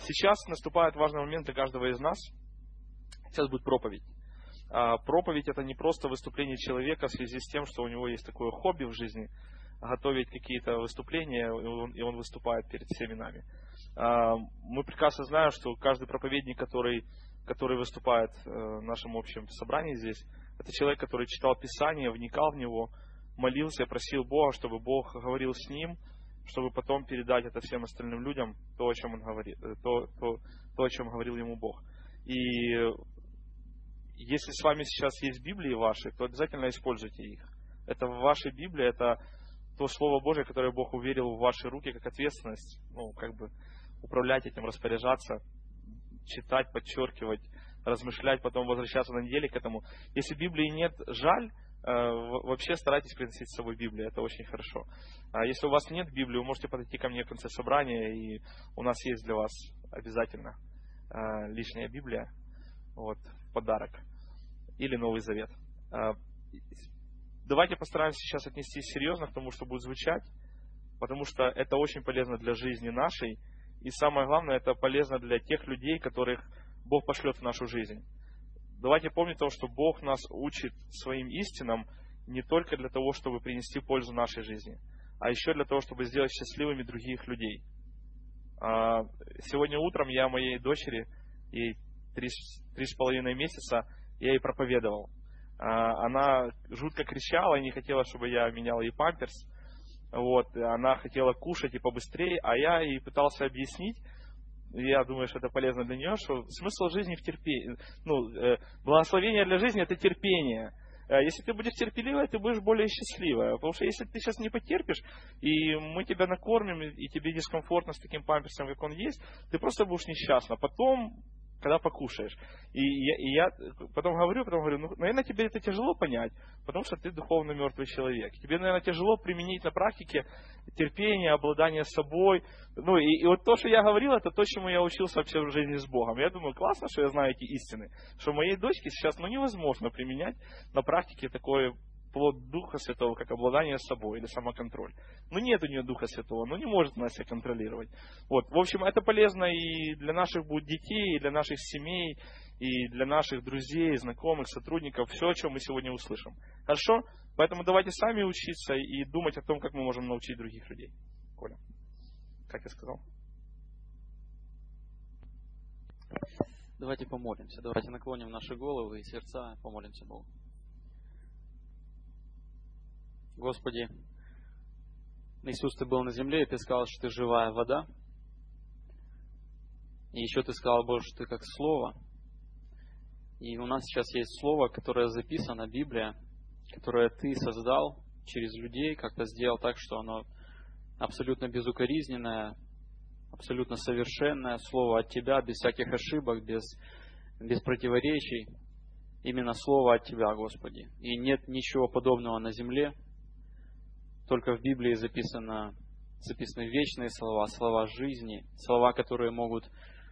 Сейчас наступает важный момент для каждого из нас. Сейчас будет проповедь. Проповедь — это не просто выступление человека в связи с тем, что у него есть такое хобби в жизни, готовить какие-то выступления, и он выступает перед всеми нами. Мы прекрасно знаем, что каждый проповедник, который выступает в нашем общем собрании здесь, это человек, который читал Писание, вникал в него, молился, просил Бога, чтобы Бог говорил с ним, чтобы потом передать это всем остальным людям, то, о чем он говорит, то, о чем говорил ему Бог. И если с вами сейчас есть Библии ваши, то обязательно используйте их. Это в вашей Библии, это то Слово Божие, которое Бог уверил в ваши руки как ответственность, управлять этим, распоряжаться, читать, подчеркивать, размышлять, потом возвращаться на неделе к этому. Если Библии нет, жаль, вообще старайтесь приносить с собой Библию, это очень хорошо. А если у вас нет Библии, вы можете подойти ко мне в конце собрания, и у нас есть для вас обязательно лишняя Библия, в подарок, или Новый Завет. Давайте постараемся сейчас отнестись серьезно к тому, что будет звучать, потому что это очень полезно для жизни нашей, и самое главное, это полезно для тех людей, которых Бог пошлет в нашу жизнь. Давайте помнить то, что Бог нас учит своим истинам не только для того, чтобы принести пользу нашей жизни, а еще для того, чтобы сделать счастливыми других людей. Сегодня утром я моей дочери, ей 3,5 месяца, я ей проповедовал. Она жутко кричала и не хотела, чтобы я менял ей памперс. Она хотела кушать и побыстрее, а я ей пытался объяснить, я думаю, что это полезно для нее, что смысл жизни в терпении. Благословение для жизни — это терпение. Если ты будешь терпеливой, ты будешь более счастливой. Потому что если ты сейчас не потерпишь, и мы тебя накормим, и тебе дискомфортно с таким памперсом, как он есть, ты просто будешь несчастна. Потом, когда покушаешь. И я потом говорю, наверное, тебе это тяжело понять, потому что ты духовно мертвый человек. Тебе, наверное, тяжело применить на практике терпение, обладание собой. И вот то, что я говорил, это то, чему я учился вообще в жизни с Богом. Я думаю, классно, что я знаю эти истины. Что моей дочке сейчас невозможно применять на практике такой плод Духа Святого, как обладание собой или самоконтроль. Нет у нее Духа Святого, не может она себя контролировать. В общем, это полезно и для наших будет детей, и для наших семей, и для наших друзей, знакомых, сотрудников, все, о чем мы сегодня услышим. Хорошо? Поэтому давайте сами учиться и думать о том, как мы можем научить других людей. Коля, как я сказал? Давайте помолимся, давайте наклоним наши головы и сердца, помолимся Богу. Господи, Иисус, Ты был на земле, и Ты сказал, что Ты живая вода. И еще Ты сказал, Боже, что Ты как Слово. И у нас сейчас есть Слово, которое записано, Библия, которое Ты создал через людей, как-то сделал так, что оно абсолютно безукоризненное, абсолютно совершенное Слово от Тебя, без всяких ошибок, без противоречий. Именно Слово от Тебя, Господи. И нет ничего подобного на земле. Только в Библии записаны вечные слова, слова жизни, слова, которые могут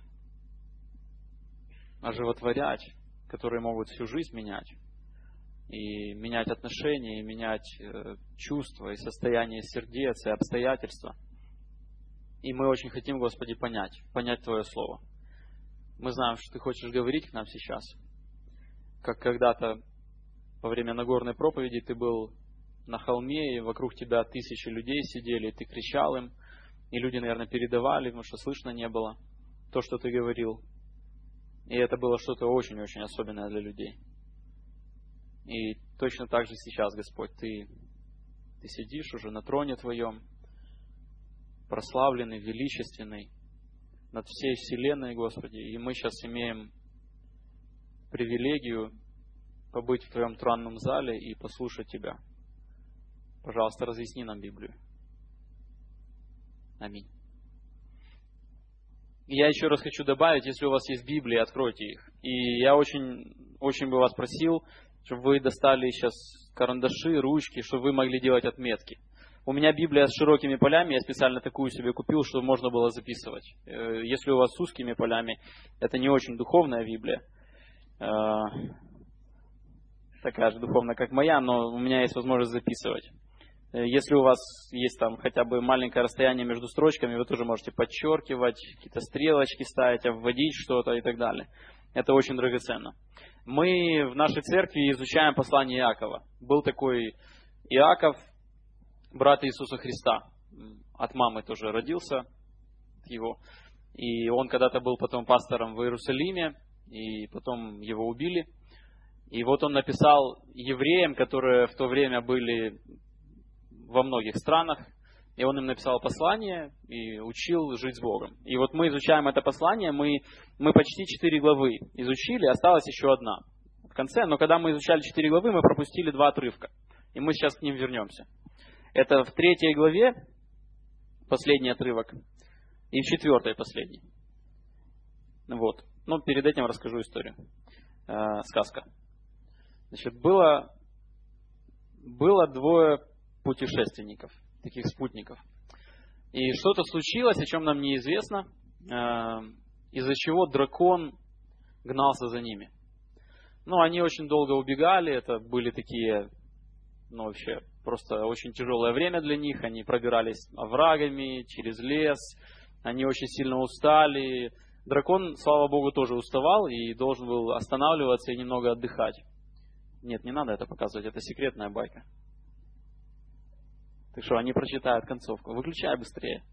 оживотворять, которые могут всю жизнь менять. И менять отношения, и менять чувства, и состояние сердец, и обстоятельства. И мы очень хотим, Господи, понять Твое Слово. Мы знаем, что Ты хочешь говорить к нам сейчас. Как когда-то во время Нагорной проповеди Ты был на холме, и вокруг тебя тысячи людей сидели, и Ты кричал им, и люди, наверное, передавали, потому что слышно не было то, что Ты говорил. И это было что-то очень-очень особенное для людей. И точно так же сейчас, Господь, Ты сидишь уже на троне Твоем, прославленный, величественный, над всей вселенной, Господи, и мы сейчас имеем привилегию побыть в Твоем тронном зале и послушать Тебя. Пожалуйста, разъясни нам Библию. Аминь. И я еще раз хочу добавить, если у вас есть Библии, откройте их. И я очень бы вас просил, чтобы вы достали сейчас карандаши, ручки, чтобы вы могли делать отметки. У меня Библия с широкими полями, я специально такую себе купил, чтобы можно было записывать. Если у вас с узкими полями, это не очень духовная Библия. Такая же духовная, как моя, но у меня есть возможность записывать. Если у вас есть там хотя бы маленькое расстояние между строчками, вы тоже можете подчеркивать, какие-то стрелочки ставить, обводить что-то и так далее. Это очень драгоценно. Мы в нашей церкви изучаем послание Иакова. Был такой Иаков, брат Иисуса Христа. От мамы тоже родился его. И он когда-то был потом пастором в Иерусалиме, и потом его убили. И вот он написал евреям, которые в то время были во многих странах, и он им написал послание и учил жить с Богом. И вот мы изучаем это послание, мы почти 4 главы изучили, осталась еще одна в конце, но когда мы изучали 4 главы, мы пропустили 2 отрывка, и мы сейчас к ним вернемся. Это в 3 главе последний отрывок, и в 4 последний. Вот. Но перед этим расскажу историю. Сказка. Значит, было 2 путешественников, таких спутников. И что-то случилось, о чем нам неизвестно, из-за чего дракон гнался за ними. Они очень долго убегали, это были такие, вообще, просто очень тяжелое время для них. Они пробирались оврагами, через лес, они очень сильно устали. Дракон, слава Богу, тоже уставал и должен был останавливаться и немного отдыхать. Нет, не надо это показывать, это секретная байка. Так что они прочитают концовку. Выключай быстрее.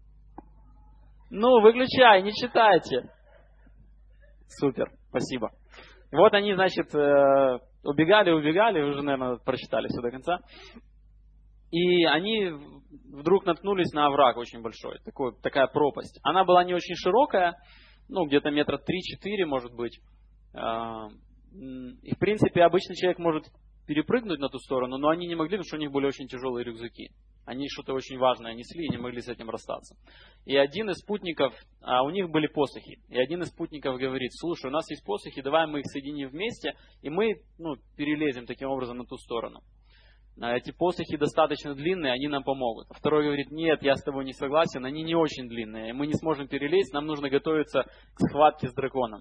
Выключай, не читайте. Супер, спасибо. Вот они, значит, убегали, вы уже, наверное, прочитали все до конца. И они вдруг наткнулись на овраг очень большой, такая пропасть. Она была не очень широкая, где-то метра 3-4, может быть. И, в принципе, обычный человек может перепрыгнуть на ту сторону, но они не могли, потому что у них были очень тяжелые рюкзаки. Они что-то очень важное несли и не могли с этим расстаться. И один из спутников, у них были посохи, и один из спутников говорит: слушай, у нас есть посохи, давай мы их соединим вместе, и мы перелезем таким образом на ту сторону. Эти посохи достаточно длинные, они нам помогут. А второй говорит: нет, я с тобой не согласен, они не очень длинные, мы не сможем перелезть, нам нужно готовиться к схватке с драконом.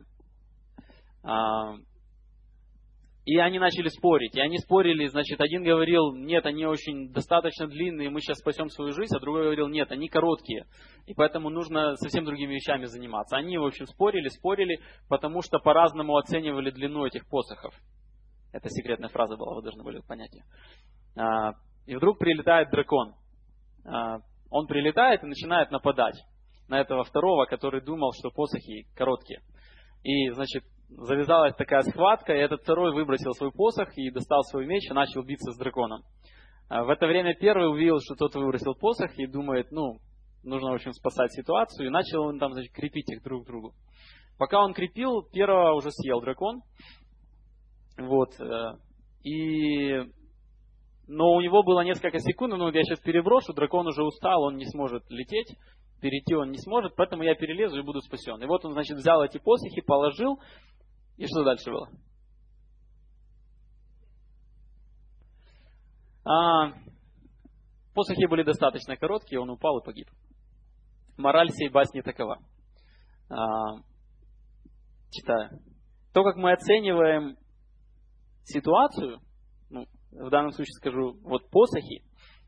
И они начали спорить. И они спорили, значит, один говорил: нет, они очень достаточно длинные, мы сейчас спасем свою жизнь, а другой говорил: нет, они короткие, и поэтому нужно совсем другими вещами заниматься. Они, в общем, спорили, потому что по-разному оценивали длину этих посохов. Это секретная фраза была, вы должны были понять ее. И вдруг прилетает дракон. Он прилетает и начинает нападать на этого второго, который думал, что посохи короткие. И, значит, завязалась такая схватка, и этот второй выбросил свой посох и достал свой меч и начал биться с драконом. В это время первый увидел, что тот выбросил посох и думает: нужно, в общем, спасать ситуацию. И начал он там, значит, крепить их друг к другу. Пока он крепил, первого уже съел дракон. Вот. Но у него было несколько секунд, я сейчас переброшу, дракон уже устал, он не сможет лететь, перейти он не сможет, поэтому я перелезу и буду спасен. И вот он, значит, взял эти посохи, положил. И что дальше было? Посохи были достаточно короткие, он упал и погиб. Мораль сей басни такова. Читаю. То, как мы оцениваем ситуацию, в данном случае скажу, вот посохи,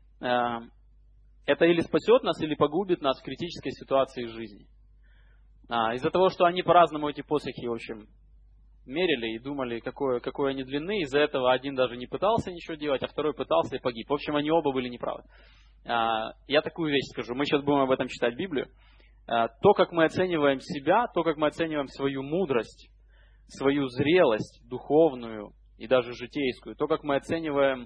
это или спасет нас, или погубит нас в критической ситуации жизни. Из-за того, что они по-разному, эти посохи, в общем, мерили и думали, какой они длины. Из-за этого один даже не пытался ничего делать, а второй пытался и погиб. В общем, они оба были неправы. Я такую вещь скажу. Мы сейчас будем об этом читать Библию. То, как мы оцениваем себя, то, как мы оцениваем свою мудрость, свою зрелость духовную и даже житейскую, то, как мы оцениваем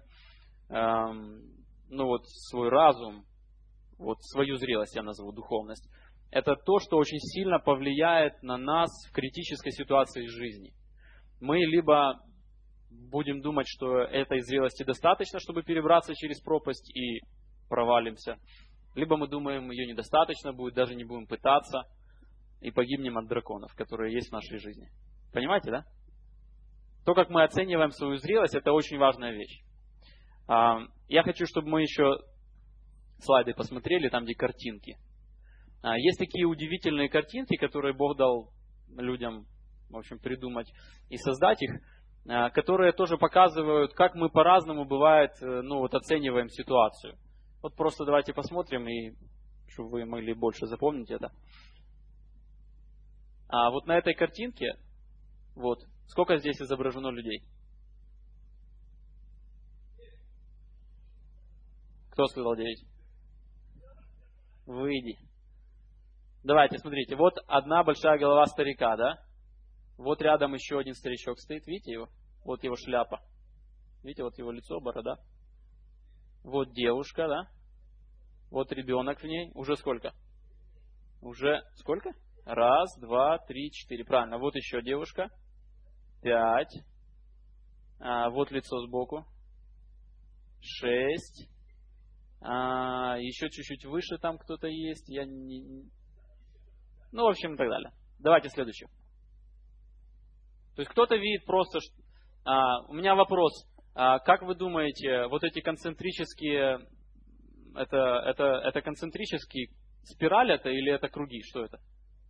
свой разум, свою зрелость я назову, духовность, это то, что очень сильно повлияет на нас в критической ситуации жизни. Мы либо будем думать, что этой зрелости достаточно, чтобы перебраться через пропасть и провалимся, либо мы думаем, ее недостаточно будет, даже не будем пытаться и погибнем от драконов, которые есть в нашей жизни. Понимаете, да? То, как мы оцениваем свою зрелость, это очень важная вещь. Я хочу, чтобы мы еще слайды посмотрели, там, где картинки. Есть такие удивительные картинки, которые Бог дал людям, в общем, придумать и создать их. которые тоже показывают, как мы по-разному, бывает, оцениваем ситуацию. Вот просто давайте посмотрим, и чтобы вы могли больше запомнить это. А вот на этой картинке, вот, сколько здесь изображено людей? Кто сказал 9? Выйди. Давайте, смотрите, вот одна большая голова старика, да? Вот рядом еще один старичок стоит, видите его? Вот его шляпа. Видите, вот его лицо, борода. Вот девушка, да? Вот ребенок в ней. Уже сколько? Уже сколько? 1, 2, 3, 4. Правильно. Вот еще девушка. 5. Вот лицо сбоку. 6. Еще чуть-чуть выше там кто-то есть. Ну, в общем, и так далее. Давайте следующий. То есть кто-то видит просто... у меня вопрос. Как вы думаете, вот эти концентрические... Это концентрические спираль это или это круги? Что это?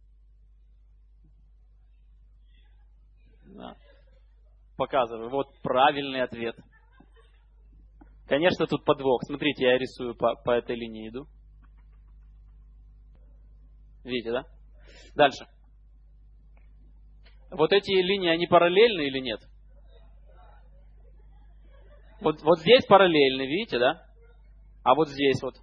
Да. Показываю. Вот правильный ответ. Конечно, тут подвох. Смотрите, я рисую по этой линии иду. Видите, да? Дальше. Вот эти линии, они параллельны или нет? Вот здесь параллельны, видите, да? А вот здесь вот.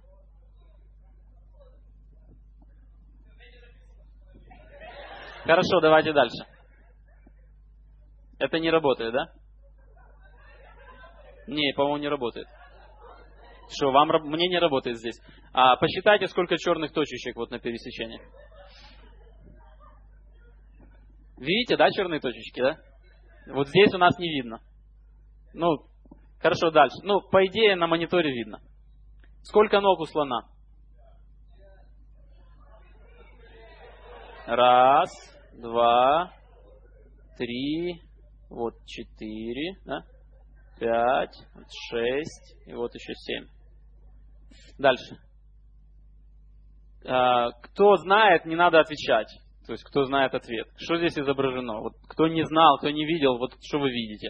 Хорошо, давайте дальше. Это не работает, да? Не, по-моему, не работает. Что, мне не работает здесь. Посчитайте, сколько черных точечек вот на пересечении. Видите, да, черные точечки, да? Вот здесь у нас не видно. Ну, хорошо, дальше. Ну, по идее, на мониторе видно. Сколько ног у слона? 1, 2, 3, вот 4, да? 5, 6, и вот еще 7. Дальше. Кто знает, не надо отвечать. То есть, кто знает ответ. Что здесь изображено? Вот кто не знал, кто не видел, вот что вы видите?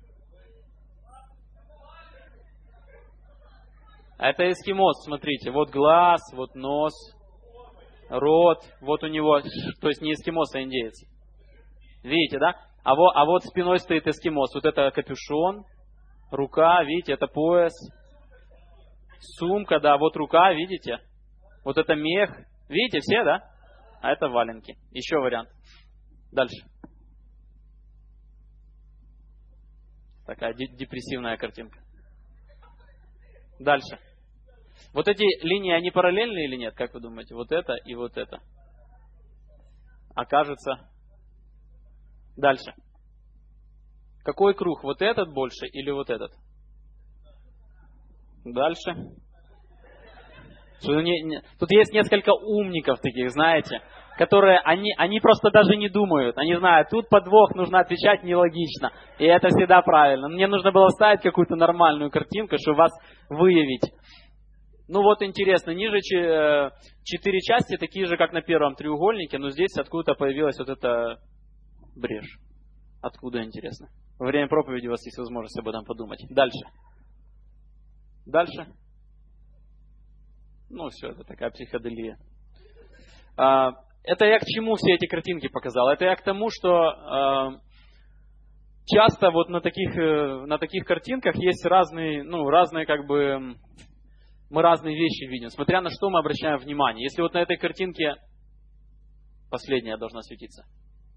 Это эскимос, смотрите. Вот глаз, вот нос, рот. Вот у него, то есть не эскимос, а индеец. Видите, да? А вот спиной стоит эскимос. Вот это капюшон, рука, видите, это пояс. Сумка, да, вот рука, видите? Вот это мех. Видите, все, да? А это валенки. Еще вариант. Дальше. Такая депрессивная картинка. Дальше. Вот эти линии, они параллельны или нет, как вы думаете? Вот это и вот это. Окажется. Дальше. Какой круг? Вот этот больше или вот этот? Дальше. Тут есть несколько умников таких, знаете, которые, они просто даже не думают. Они знают, тут подвох, нужно отвечать нелогично. И это всегда правильно. Мне нужно было вставить какую-то нормальную картинку, чтобы вас выявить. Ну вот интересно, ниже 4 части, такие же, как на первом треугольнике, но здесь откуда-то появилась вот эта брешь. Откуда, интересно? Во время проповеди у вас есть возможность об этом подумать. Дальше. Дальше. Ну все, это такая психоделия. Это я к чему все эти картинки показал? Это я к тому, что часто вот на таких картинках есть разные как бы... Мы разные вещи видим, смотря на что мы обращаем внимание. Если вот на этой картинке последняя должна светиться.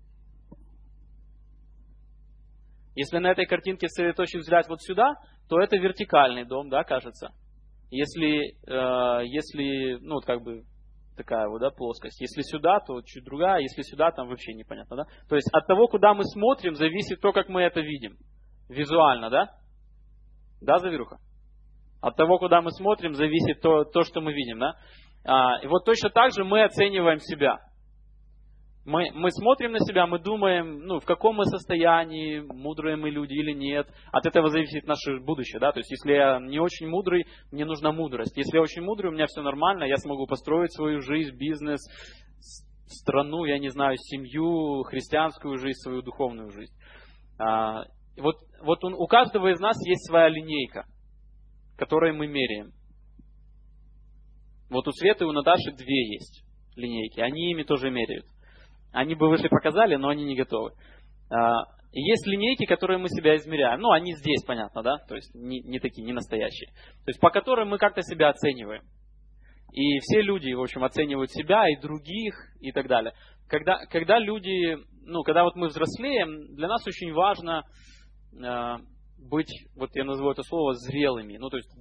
Если на этой картинке сосредоточить взгляд вот сюда, то это вертикальный дом, да, кажется. Если ну, как бы такая вот, да, плоскость. Если сюда, то чуть другая. Если сюда, там вообще непонятно, да. То есть от того, куда мы смотрим, зависит то, как мы это видим. Визуально, да? Да, Завируха? От того, куда мы смотрим, зависит то, что мы видим, да? И вот точно так же мы оцениваем себя. Мы смотрим на себя, мы думаем, ну, в каком мы состоянии, мудрые мы люди или нет. От этого зависит наше будущее, да? То есть, если я не очень мудрый, мне нужна мудрость. Если я очень мудрый, у меня все нормально, я смогу построить свою жизнь, бизнес, страну, я не знаю, семью, христианскую жизнь, свою духовную жизнь. Вот у каждого из нас есть своя линейка, которой мы меряем. Вот у Светы и у Наташи 2 есть линейки. Они ими тоже меряют. Они бы выше показали, но они не готовы. И есть линейки, которые мы себя измеряем. Ну, они здесь, понятно, да? То есть не такие, не настоящие. То есть по которым мы как-то себя оцениваем. И все люди, в общем, оценивают себя и других и так далее. Когда люди, когда вот мы взрослеем, для нас очень важно быть, вот я назову это слово, зрелыми. Ну, то есть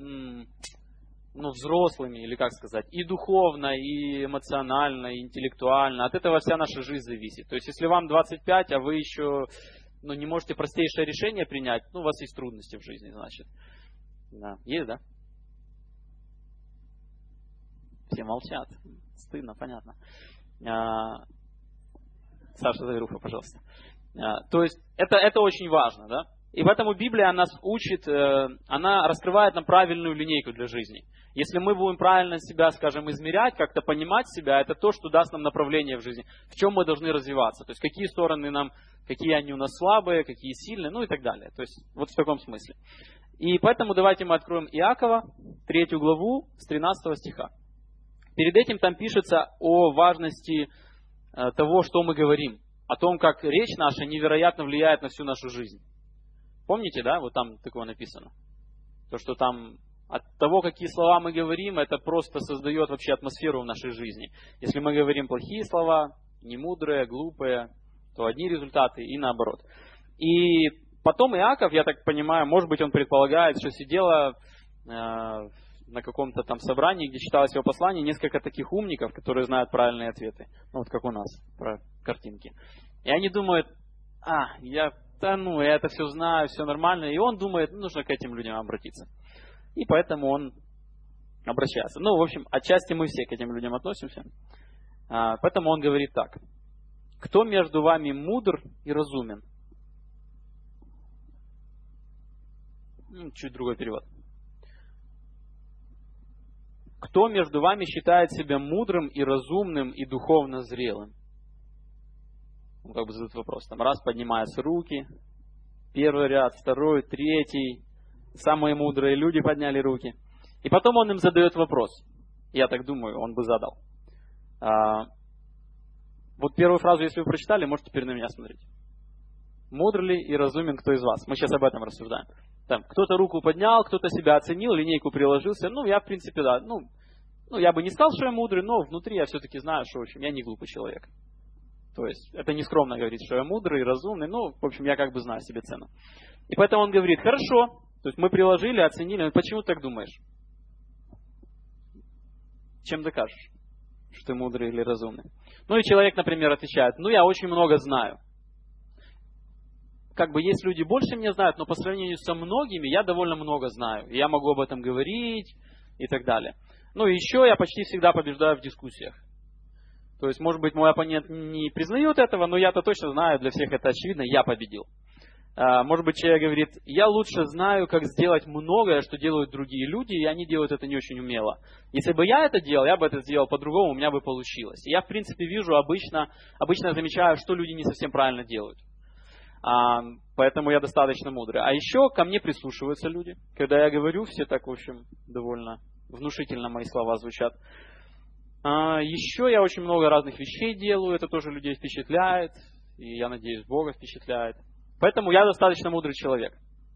взрослыми, или как сказать, и духовно, и эмоционально, и интеллектуально. От этого вся наша жизнь зависит. То есть, если вам 25, а вы еще не можете простейшее решение принять, у вас есть трудности в жизни, значит. Да. Есть, да? Все молчат. Стыдно, понятно. Саша Заверуха, пожалуйста. То есть, это очень важно, да? И поэтому Библия нас учит, она раскрывает нам правильную линейку для жизни. Если мы будем правильно себя, скажем, измерять, как-то понимать себя, это то, что даст нам направление в жизни, в чем мы должны развиваться. То есть, какие стороны какие они у нас слабые, какие сильные, и так далее. То есть, вот в таком смысле. И поэтому давайте мы откроем Иакова, 3 главу, с 13 стиха. Перед этим там пишется о важности того, что мы говорим. О том, как речь наша невероятно влияет на всю нашу жизнь. Помните, да? Вот там такое написано. То, что там от того, какие слова мы говорим, это просто создает вообще атмосферу в нашей жизни. Если мы говорим плохие слова, немудрые, глупые, то одни результаты и наоборот. И потом Иаков, я так понимаю, может быть, он предполагает, что сидело на каком-то там собрании, где читалось его послание, несколько таких умников, которые знают правильные ответы. Вот как у нас, про картинки. И они думают, я это все знаю, все нормально. И он думает, нужно к этим людям обратиться. И поэтому он обращается. В общем, отчасти мы все к этим людям относимся. Поэтому он говорит так. Кто между вами мудр и разумен? Чуть другой перевод. Кто между вами считает себя мудрым и разумным и духовно зрелым? Он как бы задает вопрос. Там раз поднимаются руки, первый ряд, второй, третий. Самые мудрые люди подняли руки. И потом он им задает вопрос. Я так думаю, он бы задал. Вот первую фразу, если вы прочитали, можете теперь на меня смотреть. Мудр ли и разумен кто из вас? Мы сейчас об этом рассуждаем. Там, кто-то руку поднял, кто-то себя оценил, линейку приложился. Я, в принципе, да. Я бы не сказал, что я мудрый, но внутри я все-таки знаю, что, в общем, я не глупый человек. То есть, это не скромно говорить, что я мудрый, разумный. В общем, я как бы знаю себе цену. И поэтому он говорит, хорошо. То есть, мы приложили, оценили. Почему ты так думаешь? Чем докажешь, что ты мудрый или разумный? И человек, например, отвечает, я очень много знаю. Как бы есть люди больше меня знают, но по сравнению со многими я довольно много знаю. И я могу об этом говорить и так далее. Еще я почти всегда побеждаю в дискуссиях. То есть, может быть, мой оппонент не признает этого, но я-то точно знаю, для всех это очевидно, я победил. Может быть, человек говорит, я лучше знаю, как сделать многое, что делают другие люди, и они делают это не очень умело. Если бы я это делал, я бы это сделал по-другому, у меня бы получилось. И я, в принципе, вижу, обычно замечаю, что люди не совсем правильно делают. Поэтому я достаточно мудрый. А еще ко мне прислушиваются люди. Когда я говорю, все так, в общем, довольно внушительно мои слова звучат. Еще я очень много разных вещей делаю, это тоже людей впечатляет, и я надеюсь, Бога впечатляет. Поэтому я достаточно мудрый человек.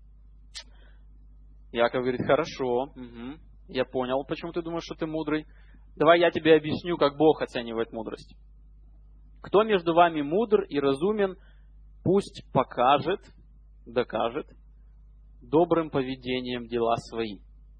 Иаков говорит, хорошо, я понял, почему ты думаешь, что ты мудрый. Давай я тебе объясню, как Бог оценивает мудрость. Кто между вами мудр и разумен, пусть докажет добрым поведением дела свои.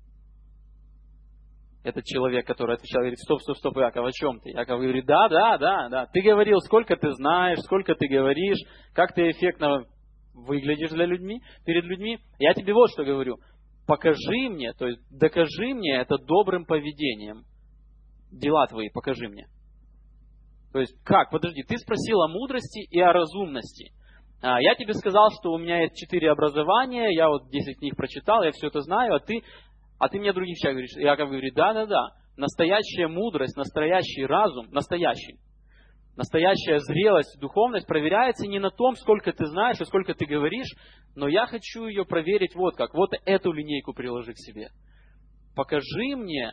Этот человек, который отвечал, говорит, стоп, Иаков, о чем ты? Иаков говорит, да. Ты говорил, сколько ты знаешь, сколько ты говоришь, как ты эффектно выглядишь перед людьми. Я тебе вот что говорю. Покажи мне, то есть докажи мне это добрым поведением. Дела твои покажи мне. То есть, как? Подожди, ты спросил о мудрости и о разумности. Я тебе сказал, что у меня есть 4 образования, я вот 10 книг прочитал, я все это знаю, а ты мне других вещах говоришь. Иаков говорит, да. Настоящая мудрость, настоящий разум, настоящий. Настоящая зрелость, духовность проверяется не на том, сколько ты знаешь и сколько ты говоришь, но я хочу ее проверить вот как. Вот эту линейку приложи к себе. Покажи мне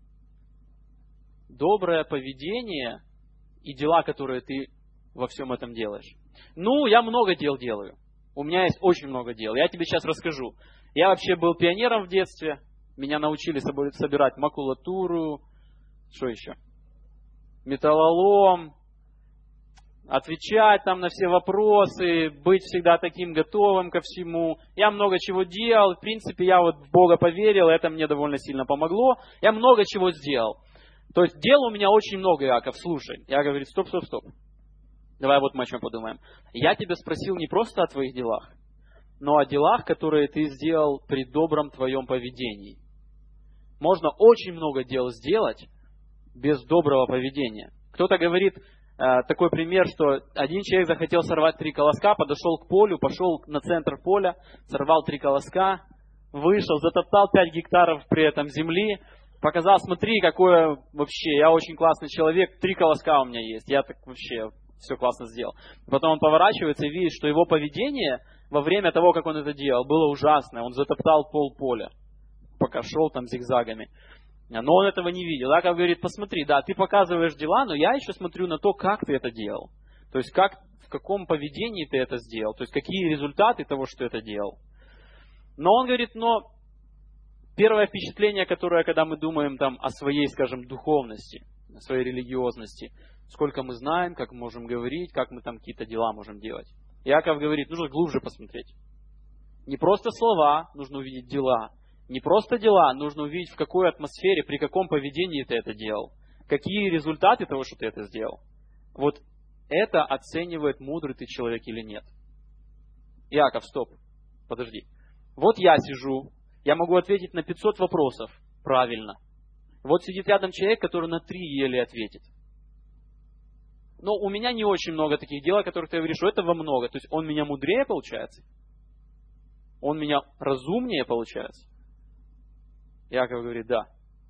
доброе поведение и дела, которые ты во всем этом делаешь. Ну, я много дел делаю. У меня есть очень много дел. Я тебе сейчас расскажу. Я вообще был пионером в детстве. Меня научили собирать макулатуру. Что еще? Металлолом. Отвечать там на все вопросы. Быть всегда таким готовым ко всему. Я много чего делал. В принципе, я вот в Бога поверил. Это мне довольно сильно помогло. Я много чего сделал. То есть дел у меня очень много, Иаков. Слушай. Иаков говорит, стоп. Давай вот мы о чем подумаем. Я тебя спросил не просто о твоих делах, но о делах, которые ты сделал при добром твоем поведении. Можно очень много дел сделать без доброго поведения. Кто-то говорит, такой пример, что один человек захотел сорвать 3 колоска, подошел к полю, пошел на центр поля, сорвал 3 колоска, вышел, затоптал 5 гектаров при этом земли, показал, смотри, какое вообще, я очень классный человек, 3 колоска у меня есть, я так вообще все классно сделал. Потом он поворачивается и видит, что его поведение во время того, как он это делал, было ужасное. Он затоптал полполя, пока шел там зигзагами. Но он этого не видел. Иаков говорит, посмотри, да, ты показываешь дела, но я еще смотрю на то, как ты это делал. То есть, в каком поведении ты это сделал. То есть, какие результаты того, что ты это делал. Но он говорит, первое впечатление, которое, когда мы думаем там о своей, скажем, духовности, о своей религиозности, сколько мы знаем, как мы можем говорить, как мы там какие-то дела можем делать. Иаков говорит, нужно глубже посмотреть. Не просто слова, нужно увидеть дела. Не просто дела, нужно увидеть, в какой атмосфере, при каком поведении ты это делал. Какие результаты того, что ты это сделал. Вот это оценивает, мудрый ты человек или нет. Иаков, стоп, подожди. Вот я сижу, я могу ответить на 500 вопросов правильно. Вот сидит рядом человек, который на 3 еле ответит. Но у меня не очень много таких дел, о которых ты говоришь, что этого много. То есть он меня мудрее получается? Он меня разумнее получается? Иаков говорит, да.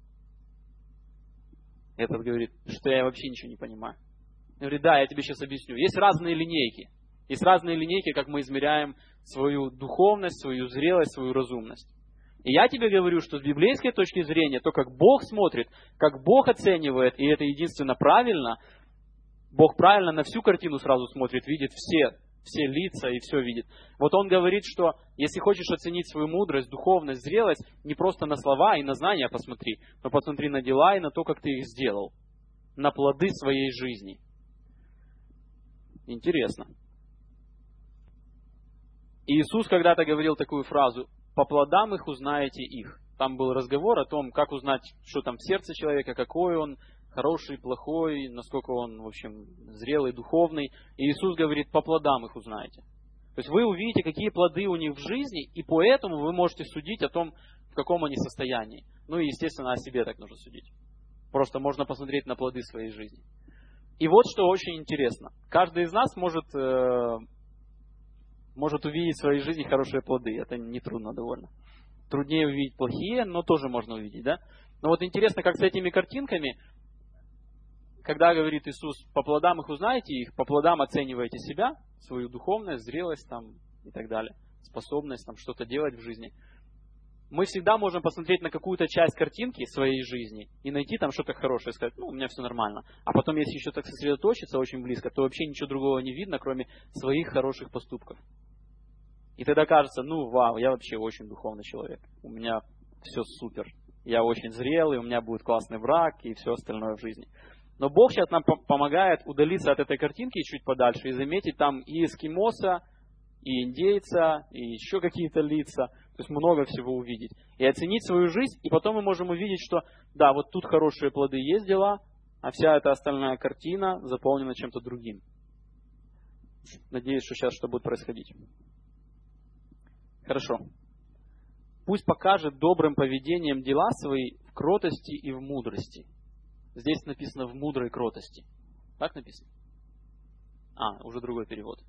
Этот говорит, что я вообще ничего не понимаю. Он говорит, да, я тебе сейчас объясню. Есть разные линейки. Есть разные линейки, как мы измеряем свою духовность, свою зрелость, свою разумность. И я тебе говорю, что с библейской точки зрения, то, как Бог смотрит, как Бог оценивает, и это единственно правильно, Бог правильно на всю картину сразу смотрит, видит все лица и все видит. Вот Он говорит, что если хочешь оценить свою мудрость, духовность, зрелость, не просто на слова и на знания посмотри, но посмотри на дела и на то, как ты их сделал, на плоды своей жизни. Интересно. Иисус когда-то говорил такую фразу: «По плодам их узнаете их». Там был разговор о том, как узнать, что там в сердце человека, какой он, хороший, плохой, насколько он, в общем, зрелый, духовный. И Иисус говорит, по плодам их узнаете. То есть вы увидите, какие плоды у них в жизни, и поэтому вы можете судить о том, в каком они состоянии. Ну и, естественно, о себе так нужно судить. Просто можно посмотреть на плоды своей жизни. И вот что очень интересно. Каждый из нас может увидеть в своей жизни хорошие плоды. Это нетрудно довольно. Труднее увидеть плохие, но тоже можно увидеть, да? Но вот интересно, как с этими картинками, когда говорит Иисус, по плодам их узнаете, их по плодам оцениваете себя, свою духовность, зрелость там, и так далее, способность там, что-то делать в жизни. Мы всегда можем посмотреть на какую-то часть картинки своей жизни и найти там что-то хорошее, и сказать, у меня все нормально. А потом, если еще так сосредоточиться очень близко, то вообще ничего другого не видно, кроме своих хороших поступков. И тогда кажется, вау, я вообще очень духовный человек. У меня все супер. Я очень зрелый, у меня будет классный брак и все остальное в жизни. Но Бог сейчас нам помогает удалиться от этой картинки чуть подальше и заметить там и эскимоса, и индейца, и еще какие-то лица. То есть много всего увидеть. И оценить свою жизнь, и потом мы можем увидеть, что да, вот тут хорошие плоды есть дела, а вся эта остальная картина заполнена чем-то другим. Надеюсь, что сейчас что будет происходить. Хорошо. Пусть покажет добрым поведением дела свои в кротости и в мудрости. Здесь написано в мудрой кротости. Так написано? Уже другой перевод.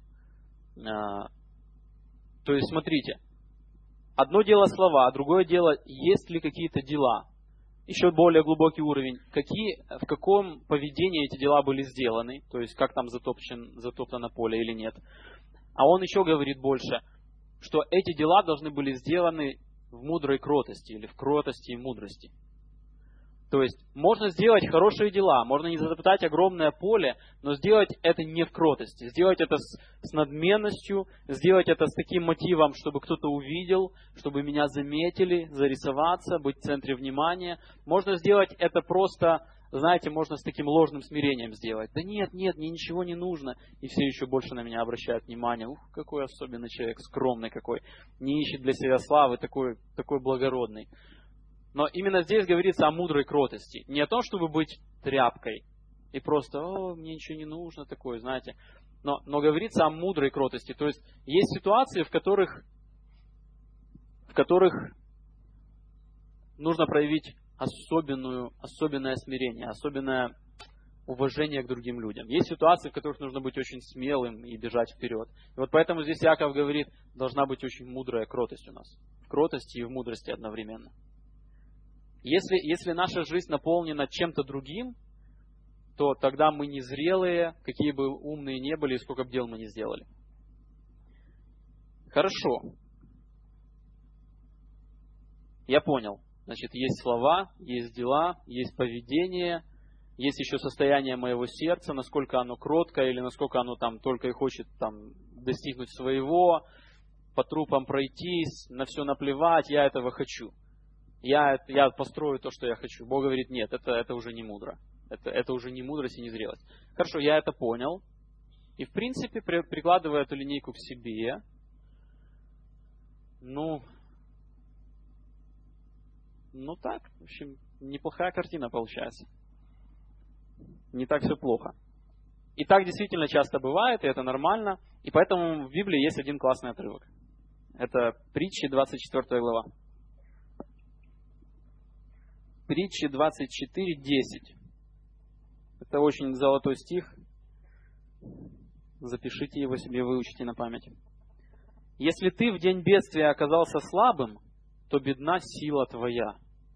То есть, смотрите. Одно дело слова, а другое дело, есть ли какие-то дела. еще более глубокий уровень, в каком поведении эти дела были сделаны, то есть как там затоптано поле или нет. А он еще говорит больше, что эти дела должны были сделаны в мудрой кротости или в кротости и мудрости. То есть можно сделать хорошие дела, можно не затоптать огромное поле, но сделать это не в кротости, сделать это с надменностью, сделать это с таким мотивом, чтобы кто-то увидел, чтобы меня заметили, зарисоваться, быть в центре внимания. Можно сделать это просто, знаете, можно с таким ложным смирением сделать. Да нет, мне ничего не нужно. И все еще больше на меня обращают внимание. Ух, какой особенный человек, скромный какой, не ищет для себя славы, такой благородный. Но именно здесь говорится о мудрой кротости. Не о том, чтобы быть тряпкой и просто, мне ничего не нужно такое, знаете. Но говорится о мудрой кротости. То есть есть ситуации, в которых нужно проявить особенное смирение, особенное уважение к другим людям. Есть ситуации, в которых нужно быть очень смелым и бежать вперед. И вот поэтому здесь Иаков говорит, должна быть очень мудрая кротость у нас. В кротости и в мудрости одновременно. Если наша жизнь наполнена чем-то другим, то тогда мы незрелые, какие бы умные не были, и сколько бы дел мы не сделали. Хорошо. Я понял. Значит, есть слова, есть дела, есть поведение, есть еще состояние моего сердца, насколько оно кроткое или насколько оно там только и хочет там достигнуть своего, по трупам пройтись, на все наплевать, я этого хочу. Я построю то, что я хочу. Бог говорит, нет, это уже не мудро. Это уже не мудрость и не зрелость. Хорошо, я это понял. И в принципе, прикладывая эту линейку к себе, ну так, в общем, неплохая картина получается. Не так все плохо. И так действительно часто бывает, и это нормально. И поэтому в Библии есть один классный отрывок. Это Притчи, 24 глава. Притчи 24:10. Это очень золотой стих. Запишите его себе, выучите на память. Если ты в день бедствия оказался слабым, то бедна сила твоя.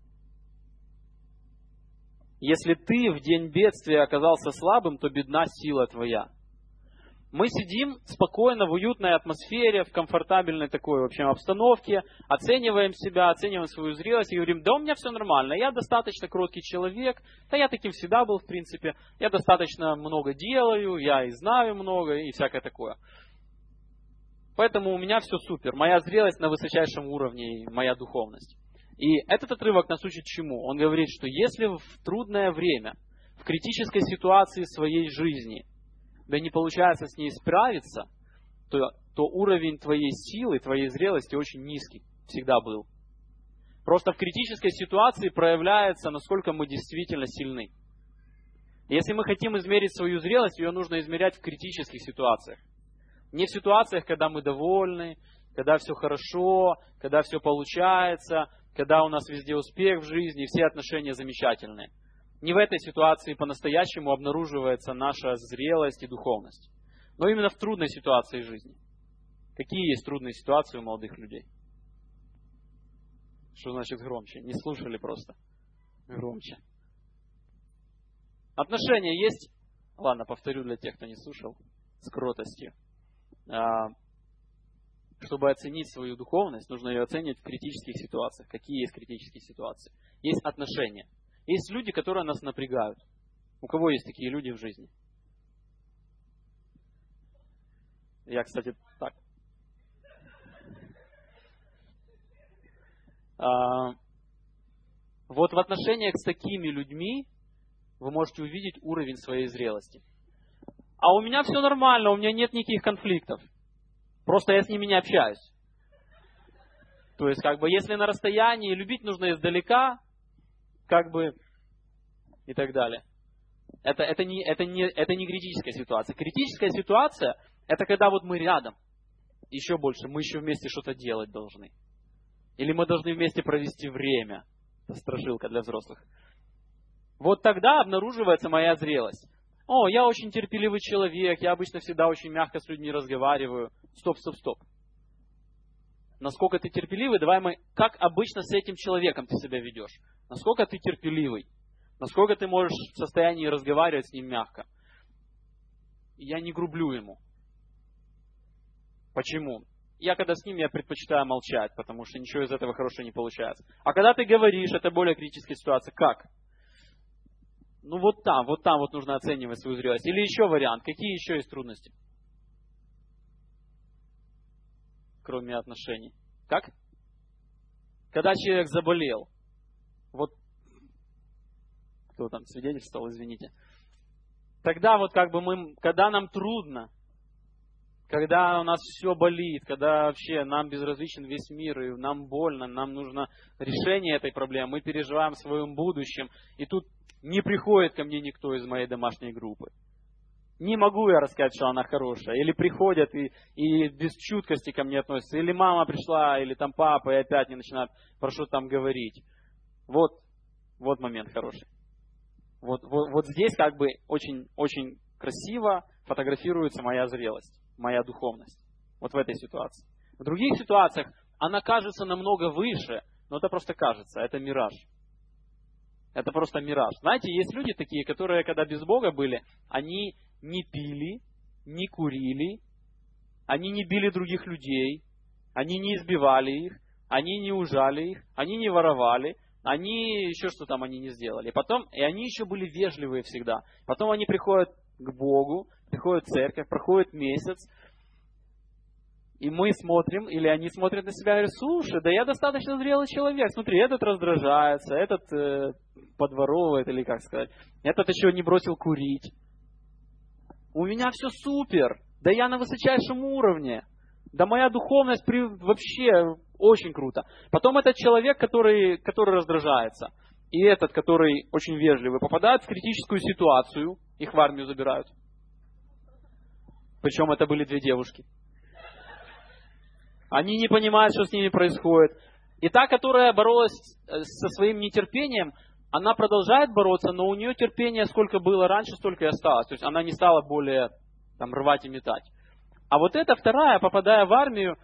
Если ты в день бедствия оказался слабым, то бедна сила твоя. Мы сидим спокойно в уютной атмосфере, в комфортабельной такой, в общем, обстановке, оцениваем себя, оцениваем свою зрелость и говорим, да у меня все нормально, я достаточно кроткий человек, да я таким всегда был, в принципе, я достаточно много делаю, я и знаю много и всякое такое. Поэтому у меня все супер, моя зрелость на высочайшем уровне, моя духовность. И этот отрывок нас учит чему? Он говорит, что если в трудное время, в критической ситуации своей жизни, да не получается с ней справиться, то уровень твоей силы, твоей зрелости очень низкий, всегда был. Просто в критической ситуации проявляется, насколько мы действительно сильны. Если мы хотим измерить свою зрелость, ее нужно измерять в критических ситуациях. Не в ситуациях, когда мы довольны, когда все хорошо, когда все получается, когда у нас везде успех в жизни, все отношения замечательные. Не в этой ситуации по-настоящему обнаруживается наша зрелость и духовность. Но именно в трудной ситуации жизни. Какие есть трудные ситуации у молодых людей? Что значит громче? Не слушали просто. Громче. Отношения есть? Ладно, повторю для тех, кто не слушал. С кротостью. Чтобы оценить свою духовность, нужно ее оценивать в критических ситуациях. Какие есть критические ситуации? Есть отношения. Есть люди, которые нас напрягают. У кого есть такие люди в жизни? Я, кстати, так. Вот в отношениях с такими людьми вы можете увидеть уровень своей зрелости. А у меня все нормально, у меня нет никаких конфликтов. Просто я с ними не общаюсь. То есть, если на расстоянии, любить нужно издалека, и так далее. Это не критическая ситуация. Критическая ситуация, это когда вот мы рядом. Еще больше, мы еще вместе что-то делать должны. Или мы должны вместе провести время. Это страшилка для взрослых. Вот тогда обнаруживается моя зрелость. Я очень терпеливый человек, я обычно всегда очень мягко с людьми разговариваю. Стоп. насколько ты терпеливый, давай мы, как обычно с этим человеком ты себя ведешь. Насколько ты терпеливый, насколько ты можешь в состоянии разговаривать с ним мягко. Я не грублю ему. Почему? Я когда с ним, я предпочитаю молчать, потому что ничего из этого хорошего не получается. А когда ты говоришь, это более критическая ситуация. Как? Ну вот там вот нужно оценивать свою зрелость. Или еще вариант. Какие еще есть трудности? Кроме отношений. Как? Когда человек заболел. Вот. Кто там свидетельствовал, извините. Тогда вот как бы когда нам трудно, когда у нас все болит, когда вообще нам безразличен весь мир, и нам больно, нам нужно решение этой проблемы, мы переживаем в своем будущем, и тут не приходит ко мне никто из моей домашней группы. Не могу я рассказать, что она хорошая. Или приходят и без чуткости ко мне относятся. Или мама пришла, или там папа, и опять не начинают про что там говорить. Вот момент хороший. Вот здесь как бы очень, очень красиво фотографируется моя зрелость, моя духовность. Вот в этой ситуации. В других ситуациях она кажется намного выше, но это просто кажется, это мираж. Это просто мираж. Знаете, есть люди такие, которые, когда без Бога были, они не пили, не курили, они не били других людей, они не избивали их, они не ужали их, они не воровали, они еще что там они не сделали. И они еще были вежливые всегда. Потом они приходят к Богу, приходят в церковь, проходит месяц, и мы смотрим, или они смотрят на себя и говорят: слушай, да я достаточно зрелый человек, смотри, этот раздражается, этот подворовывает, или как сказать, этот еще не бросил курить. У меня все супер, да я на высочайшем уровне, да моя духовность вообще очень круто. Потом этот человек, который раздражается, и этот, который очень вежливый, попадают в критическую ситуацию, их в армию забирают. Причем это были 2 девушки. Они не понимают, что с ними происходит. И та, которая боролась со своим нетерпением, она продолжает бороться, но у нее терпение сколько было раньше, столько и осталось. То есть она не стала более рвать и метать. А вот эта вторая, попадая в армию,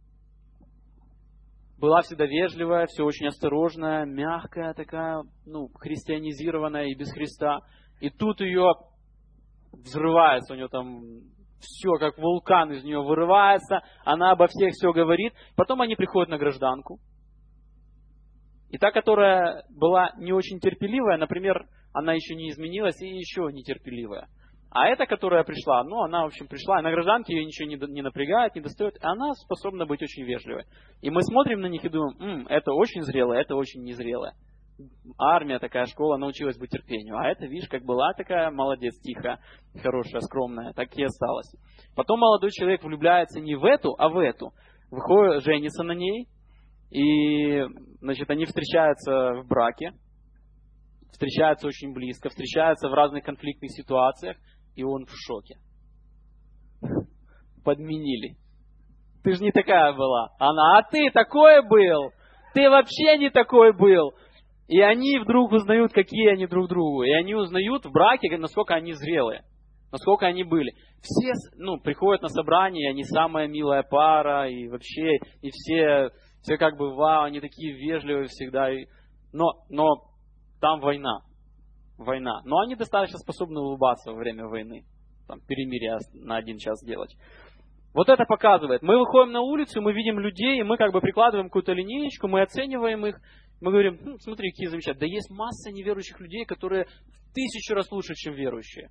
была всегда вежливая, все очень осторожная, мягкая такая, христианизированная и без Христа. И тут ее взрывается, у нее там все как вулкан из нее вырывается, она обо всех все говорит. Потом они приходят на гражданку. И та, которая была не очень терпеливая, например, она еще не изменилась и еще нетерпеливая. А эта, которая пришла, она, в общем, пришла, и на гражданке ее ничего не напрягает, не достает, и она способна быть очень вежливой. И мы смотрим на них и думаем: это очень зрелое, это очень незрелое. Армия такая, школа, научилась быть терпению. А это, видишь, как была такая, молодец, тихая, хорошая, скромная, так и осталась. Потом молодой человек влюбляется не в эту, а в эту. Выходит, женится на ней, и, значит, они встречаются в браке, встречаются очень близко, встречаются в разных конфликтных ситуациях, и он в шоке. Подменили. Ты же не такая была. Она: а ты такой был? Ты вообще не такой был. И они вдруг узнают, какие они друг другу. И они узнают в браке, насколько они зрелые, насколько они были. Все приходят на собрание, они самая милая пара, и вообще, и все как бы вау, они такие вежливые всегда. Но там война. Но они достаточно способны улыбаться во время войны. Там перемирие на 1 час делать. Вот это показывает. Мы выходим на улицу, мы видим людей, и мы как бы прикладываем какую-то линеечку, мы оцениваем их. Мы говорим: смотри, какие замечательные. Да есть масса неверующих людей, которые в 1000 раз лучше, чем верующие.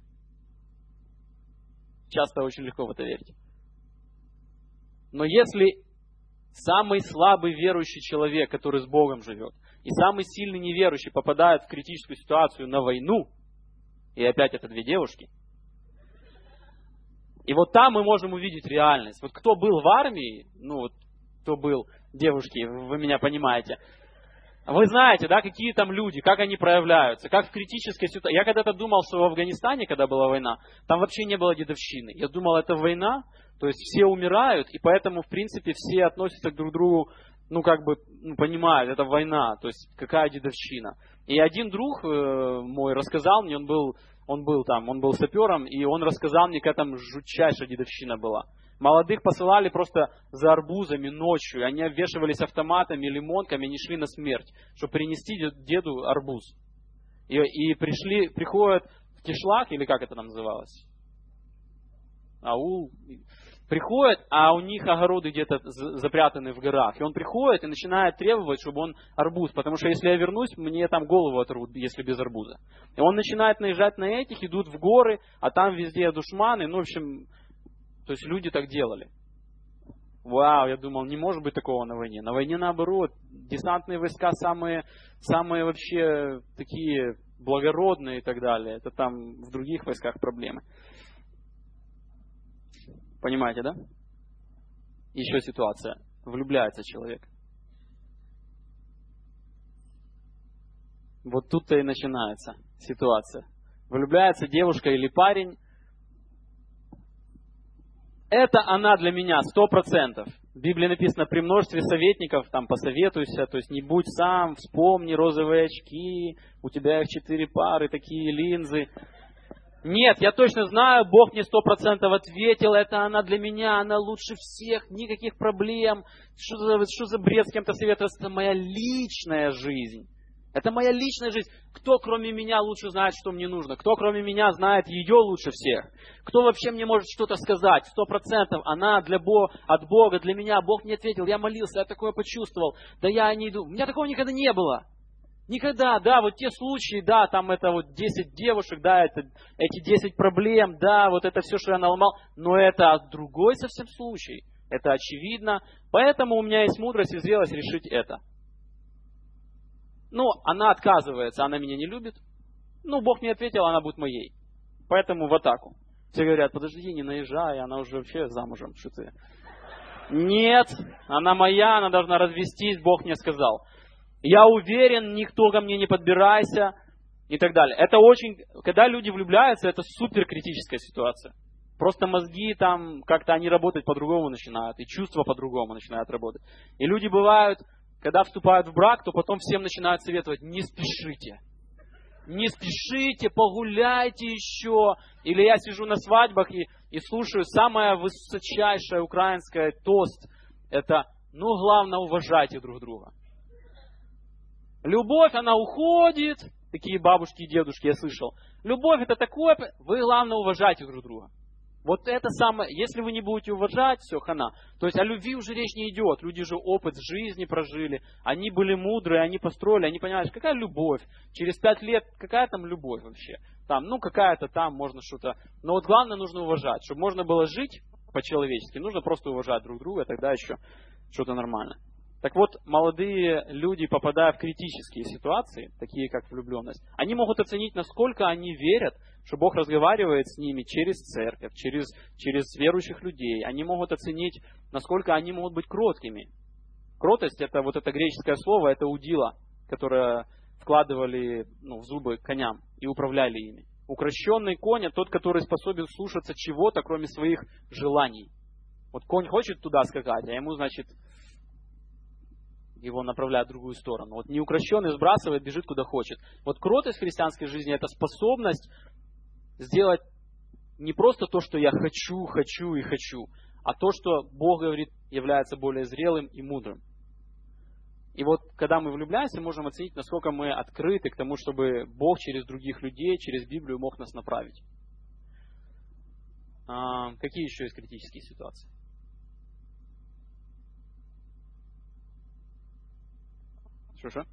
Часто очень легко в это верить. Но если самый слабый верующий человек, который с Богом живет, и самый сильный неверующий попадает в критическую ситуацию на войну, и опять это 2 девушки, и вот там мы можем увидеть реальность. Вот кто был в армии, кто был, девушки, вы меня понимаете, вы знаете, да, какие там люди, как они проявляются, как в критической ситуации. Я когда-то думал, что в Афганистане, когда была война, там вообще не было дедовщины. Я думал, это война, то есть все умирают, и поэтому, в принципе, все относятся друг к другу, понимают, это война, то есть какая дедовщина. И один друг мой рассказал мне, он был сапером, и он рассказал мне, какая там жутчайшая дедовщина была. Молодых посылали просто за арбузами ночью. Они обвешивались автоматами, лимонками, они шли на смерть, чтобы принести деду арбуз. И приходят в кишлак, или как это там называлось? Аул. Приходят, а у них огороды где-то запрятаны в горах. И он приходит и начинает требовать, чтобы он арбуз. Потому что если я вернусь, мне там голову оторвут, если без арбуза. И он начинает наезжать на этих, идут в горы, а там везде душманы. Ну, в общем, то есть люди так делали. Вау, я думал, не может быть такого на войне. На войне наоборот. Десантные войска самые вообще такие благородные и так далее. Это там в других войсках проблемы. Понимаете, да? Еще ситуация. Влюбляется человек. Вот тут-то и начинается ситуация. Влюбляется девушка или парень. Это она для меня 100%. В Библии написано, при множестве советников, там, посоветуйся, то есть не будь сам, вспомни розовые очки, у тебя их 4 пары, такие линзы. Нет, я точно знаю, Бог мне 100% ответил, это она для меня, она лучше всех, никаких проблем. Что за бред с кем-то советоваться? Это моя личная жизнь. Это моя личная жизнь. Кто кроме меня лучше знает, что мне нужно? Кто кроме меня знает ее лучше всех? Кто вообще мне может что-то сказать? 100% она от Бога, для меня. Бог мне ответил, я молился, я такое почувствовал. Да я не иду. У меня такого никогда не было. Никогда, да, вот те случаи, да, там это вот 10 девушек, да, эти 10 проблем, да, вот это все, что я наломал, но это другой совсем случай, это очевидно, поэтому у меня есть мудрость и зрелость решить это. Ну, она отказывается, она меня не любит, ну, Бог мне ответил, она будет моей, поэтому в атаку. Все говорят, подожди, не наезжай, она уже вообще замужем, что ты. Нет, она моя, она должна развестись, Бог мне сказал. Я уверен, никто ко мне не подбирайся и так далее. Это очень, когда люди влюбляются, это супер критическая ситуация. Просто мозги там как-то они работать по-другому начинают, и чувства по-другому начинают работать. И люди бывают, когда вступают в брак, то потом всем начинают советовать, не спешите. Не спешите, погуляйте еще. Или я сижу на свадьбах и слушаю самое высочайшее украинское тост. Это, ну, главное, уважайте друг друга. Любовь, она уходит. Такие бабушки и дедушки, я слышал. Любовь это такое, вы главное уважайте друг друга. Вот это самое, если вы не будете уважать, все, хана. То есть о любви уже речь не идет. Люди же опыт жизни прожили. Они были мудрые, они построили, они понимают, какая любовь. Через 5 лет, какая там любовь вообще? Там, ну какая-то там, можно что-то. Но вот главное нужно уважать. Чтобы можно было жить по-человечески, нужно просто уважать друг друга, тогда еще что-то нормально. Так вот, молодые люди, попадая в критические ситуации, такие как влюбленность, они могут оценить, насколько они верят, что Бог разговаривает с ними через церковь, через верующих людей. Они могут оценить, насколько они могут быть кроткими. Кротость, это вот это греческое слово, это удила, которое вкладывали в зубы коням и управляли ими. Укращенный конь, тот, который способен слушаться чего-то, кроме своих желаний. Вот конь хочет туда скакать, а ему, значит, его направляют в другую сторону. Вот неукрощенный сбрасывает, бежит куда хочет. Вот кротость в христианской жизни – это способность сделать не просто то, что я хочу, а то, что Бог говорит, является более зрелым и мудрым. И вот, когда мы влюбляемся, мы можем оценить, насколько мы открыты к тому, чтобы Бог через других людей, через Библию мог нас направить. Какие еще есть критические ситуации? Что?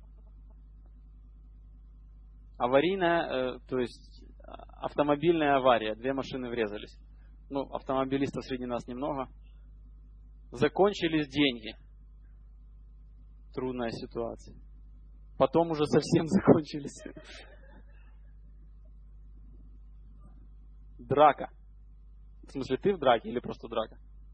Аварийная, то есть автомобильная авария. 2 машины врезались. Ну, автомобилистов среди нас немного. Закончились деньги. Трудная ситуация. Потом уже совсем закончились. Драка. В смысле, ты в драке или просто драка?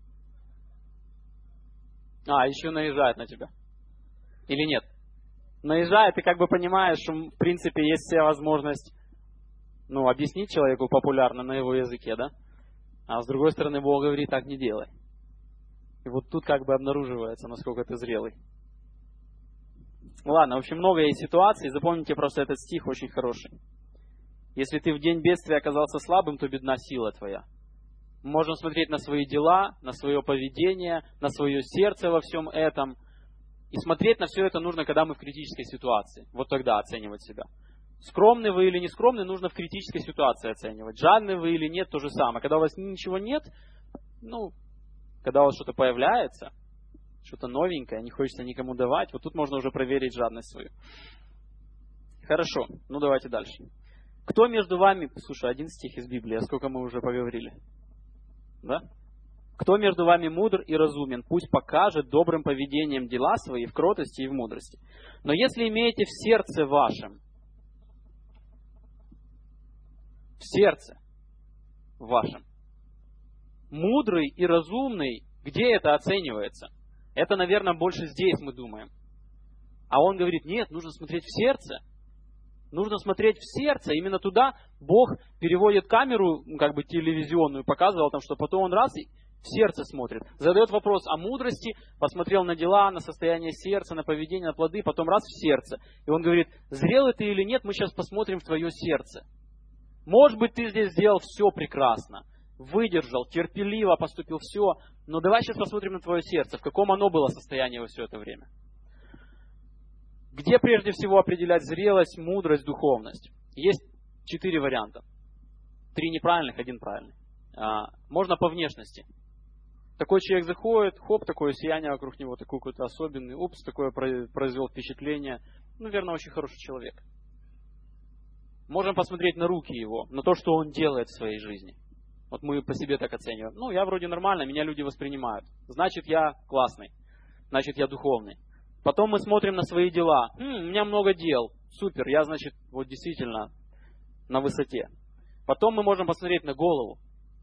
Еще наезжает на тебя. Или нет? Наезжает, ты как бы понимаешь, что в принципе есть вся возможность объяснить человеку популярно на его языке, да? А с другой стороны, Бог говорит, так не делай. И вот тут как бы обнаруживается, насколько ты зрелый. Ладно, в общем, много есть ситуаций. Запомните просто этот стих, очень хороший. Если ты в день бедствия оказался слабым, то бедна сила твоя. Мы можем смотреть на свои дела, на свое поведение, на свое сердце во всем этом. И смотреть на все это нужно, когда мы в критической ситуации. Вот тогда оценивать себя. Скромный вы или не скромный, нужно в критической ситуации оценивать. Жадный вы или нет, то же самое. Когда у вас ничего нет, когда у вас что-то появляется, что-то новенькое, не хочется никому давать, вот тут можно уже проверить жадность свою. Хорошо, давайте дальше. Кто между вами, слушай, 1 стих из Библии, а сколько мы уже поговорили? Да? Кто между вами мудр и разумен, пусть покажет добрым поведением дела свои в кротости и в мудрости. Но если имеете в сердце вашем, мудрый и разумный, где это оценивается? Это, наверное, больше здесь мы думаем. А он говорит, нет, нужно смотреть в сердце. Нужно смотреть в сердце. Именно туда Бог переводит камеру, телевизионную, показывал там, что потом он раз и в сердце смотрит. Задает вопрос о мудрости, посмотрел на дела, на состояние сердца, на поведение, на плоды, потом раз в сердце. И он говорит, зрелый ты или нет, мы сейчас посмотрим в твое сердце. Может быть, ты здесь сделал все прекрасно, выдержал, терпеливо поступил все, но давай сейчас посмотрим на твое сердце, в каком оно было состоянии во все это время. Где прежде всего определять зрелость, мудрость, духовность? Есть 4 варианта. 3 неправильных, 1 правильный. Можно по внешности. Такой человек заходит, такое сияние вокруг него, такой какой-то особенный, такое произвел впечатление. Верно, очень хороший человек. Можем посмотреть на руки его, на то, что он делает в своей жизни. Вот мы по себе так оцениваем. Я вроде нормально, меня люди воспринимают. Значит, я классный. Значит, я духовный. Потом мы смотрим на свои дела. У меня много дел. Супер, я, действительно на высоте. Потом мы можем посмотреть на голову.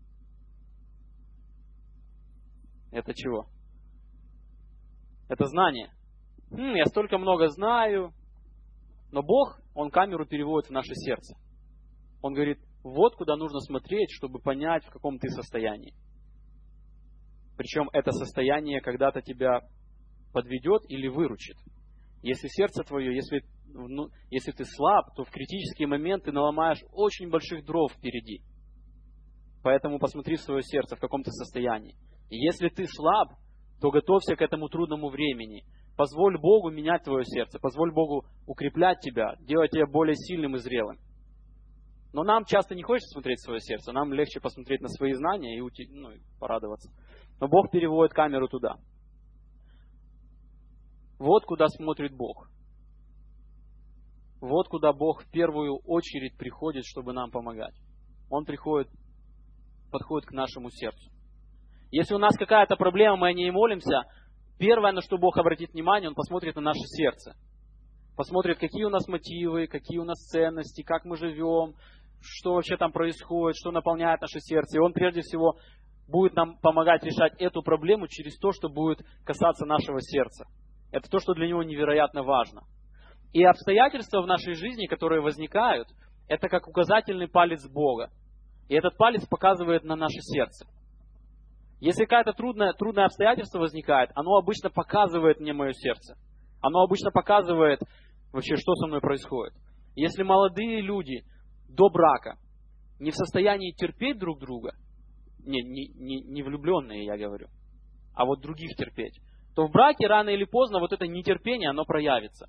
Это чего? Это знание. Я столько много знаю. Но Бог, Он камеру переводит в наше сердце. Он говорит, вот куда нужно смотреть, чтобы понять, в каком ты состоянии. Причем это состояние когда-то тебя подведет или выручит. Если сердце твое, если ты слаб, то в критические моменты ты наломаешь очень больших дров впереди. Поэтому посмотри в свое сердце, в каком ты состоянии. И если ты слаб, то готовься к этому трудному времени. Позволь Богу менять твое сердце, позволь Богу укреплять тебя, делать тебя более сильным и зрелым. Но нам часто не хочется смотреть в свое сердце, нам легче посмотреть на свои знания и порадоваться. Но Бог переводит камеру туда. Вот куда смотрит Бог. Вот куда Бог в первую очередь приходит, чтобы нам помогать. Он подходит к нашему сердцу. Если у нас какая-то проблема, мы о ней молимся, первое, на что Бог обратит внимание, Он посмотрит на наше сердце. Посмотрит, какие у нас мотивы, какие у нас ценности, как мы живем, что вообще там происходит, что наполняет наше сердце. И Он прежде всего будет нам помогать решать эту проблему через то, что будет касаться нашего сердца. Это то, что для Него невероятно важно. И обстоятельства в нашей жизни, которые возникают, это как указательный палец Бога. И этот палец показывает на наше сердце. Если какое-то трудное обстоятельство возникает, оно обычно показывает мне мое сердце. Оно обычно показывает вообще, что со мной происходит. Если молодые люди до брака не в состоянии терпеть друг друга, не влюбленные, я говорю, а вот других терпеть, то в браке рано или поздно вот это нетерпение, оно проявится.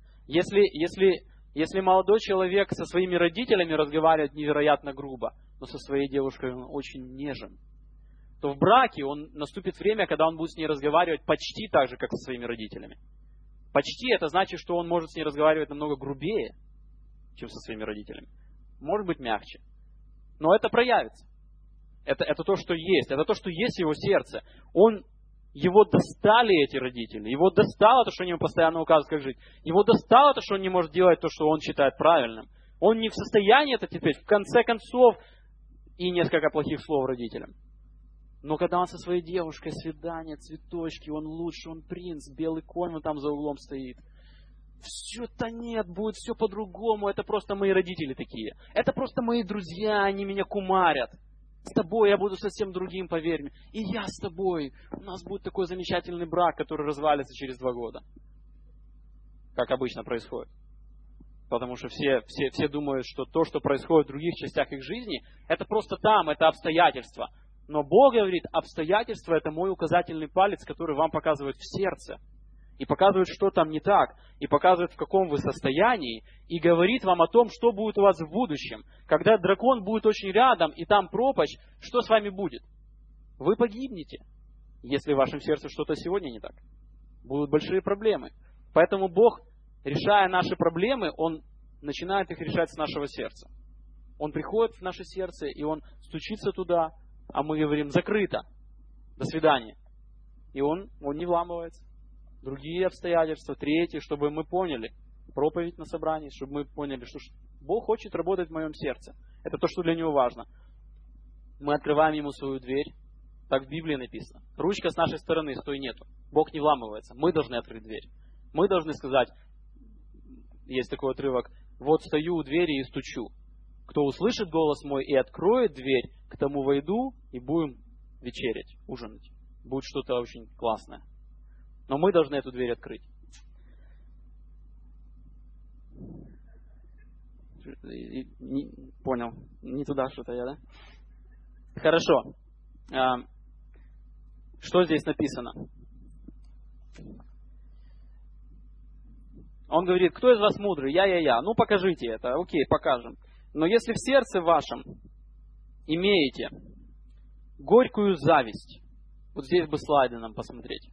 Если молодой человек со своими родителями разговаривает невероятно грубо, но со своей девушкой он очень нежен, то в браке наступит время, когда он будет с ней разговаривать почти так же, как со своими родителями. Почти это значит, что он может с ней разговаривать намного грубее, чем со своими родителями. Может быть, мягче. Но это проявится. Это то, что есть. Это то, что есть в его сердце. Его достали эти родители. Его достало то, что они ему постоянно указывают, как жить. Его достало то, что он не может делать то, что он считает правильным. Он не в состоянии это терпеть. В конце концов, и несколько плохих слов родителям. Но когда он со своей девушкой, свидание, цветочки, он лучше, он принц, белый конь, он там за углом стоит. Все-то нет, будет все по-другому, это просто мои родители такие. Это просто мои друзья, они меня кумарят. С тобой я буду совсем другим, поверь мне. И я с тобой. У нас будет такой замечательный брак, который развалится через 2 года. Как обычно происходит. Потому что все думают, что то, что происходит в других частях их жизни, это просто там, это обстоятельства. Но Бог говорит, обстоятельства – это мой указательный палец, который вам показывает в сердце. И показывает, что там не так. И показывает, в каком вы состоянии. И говорит вам о том, что будет у вас в будущем. Когда дракон будет очень рядом, и там пропасть, что с вами будет? Вы погибнете, если в вашем сердце что-то сегодня не так. Будут большие проблемы. Поэтому Бог, решая наши проблемы, Он начинает их решать с нашего сердца. Он приходит в наше сердце, и Он стучится туда, а мы говорим: закрыто, до свидания. И Он не вламывается. Другие обстоятельства, третьи, чтобы мы поняли, проповедь на собрании, чтобы мы поняли, что Бог хочет работать в моем сердце. Это то, что для Него важно. Мы открываем Ему свою дверь. Так в Библии написано. Ручка с нашей стороны, стой, нету. Бог не вламывается. Мы должны открыть дверь. Мы должны сказать, есть такой отрывок: вот стою у двери и стучу. Кто услышит голос мой и откроет дверь, к тому войду и будем вечерять, ужинать. Будет что-то очень классное. Но мы должны эту дверь открыть. Понял. Не туда что-то я, да? Хорошо. Что здесь написано? Он говорит: кто из вас мудрый? Я. Ну, покажите это. Окей, покажем. Но если в сердце вашем имеете горькую зависть, вот здесь бы слайды нам посмотреть.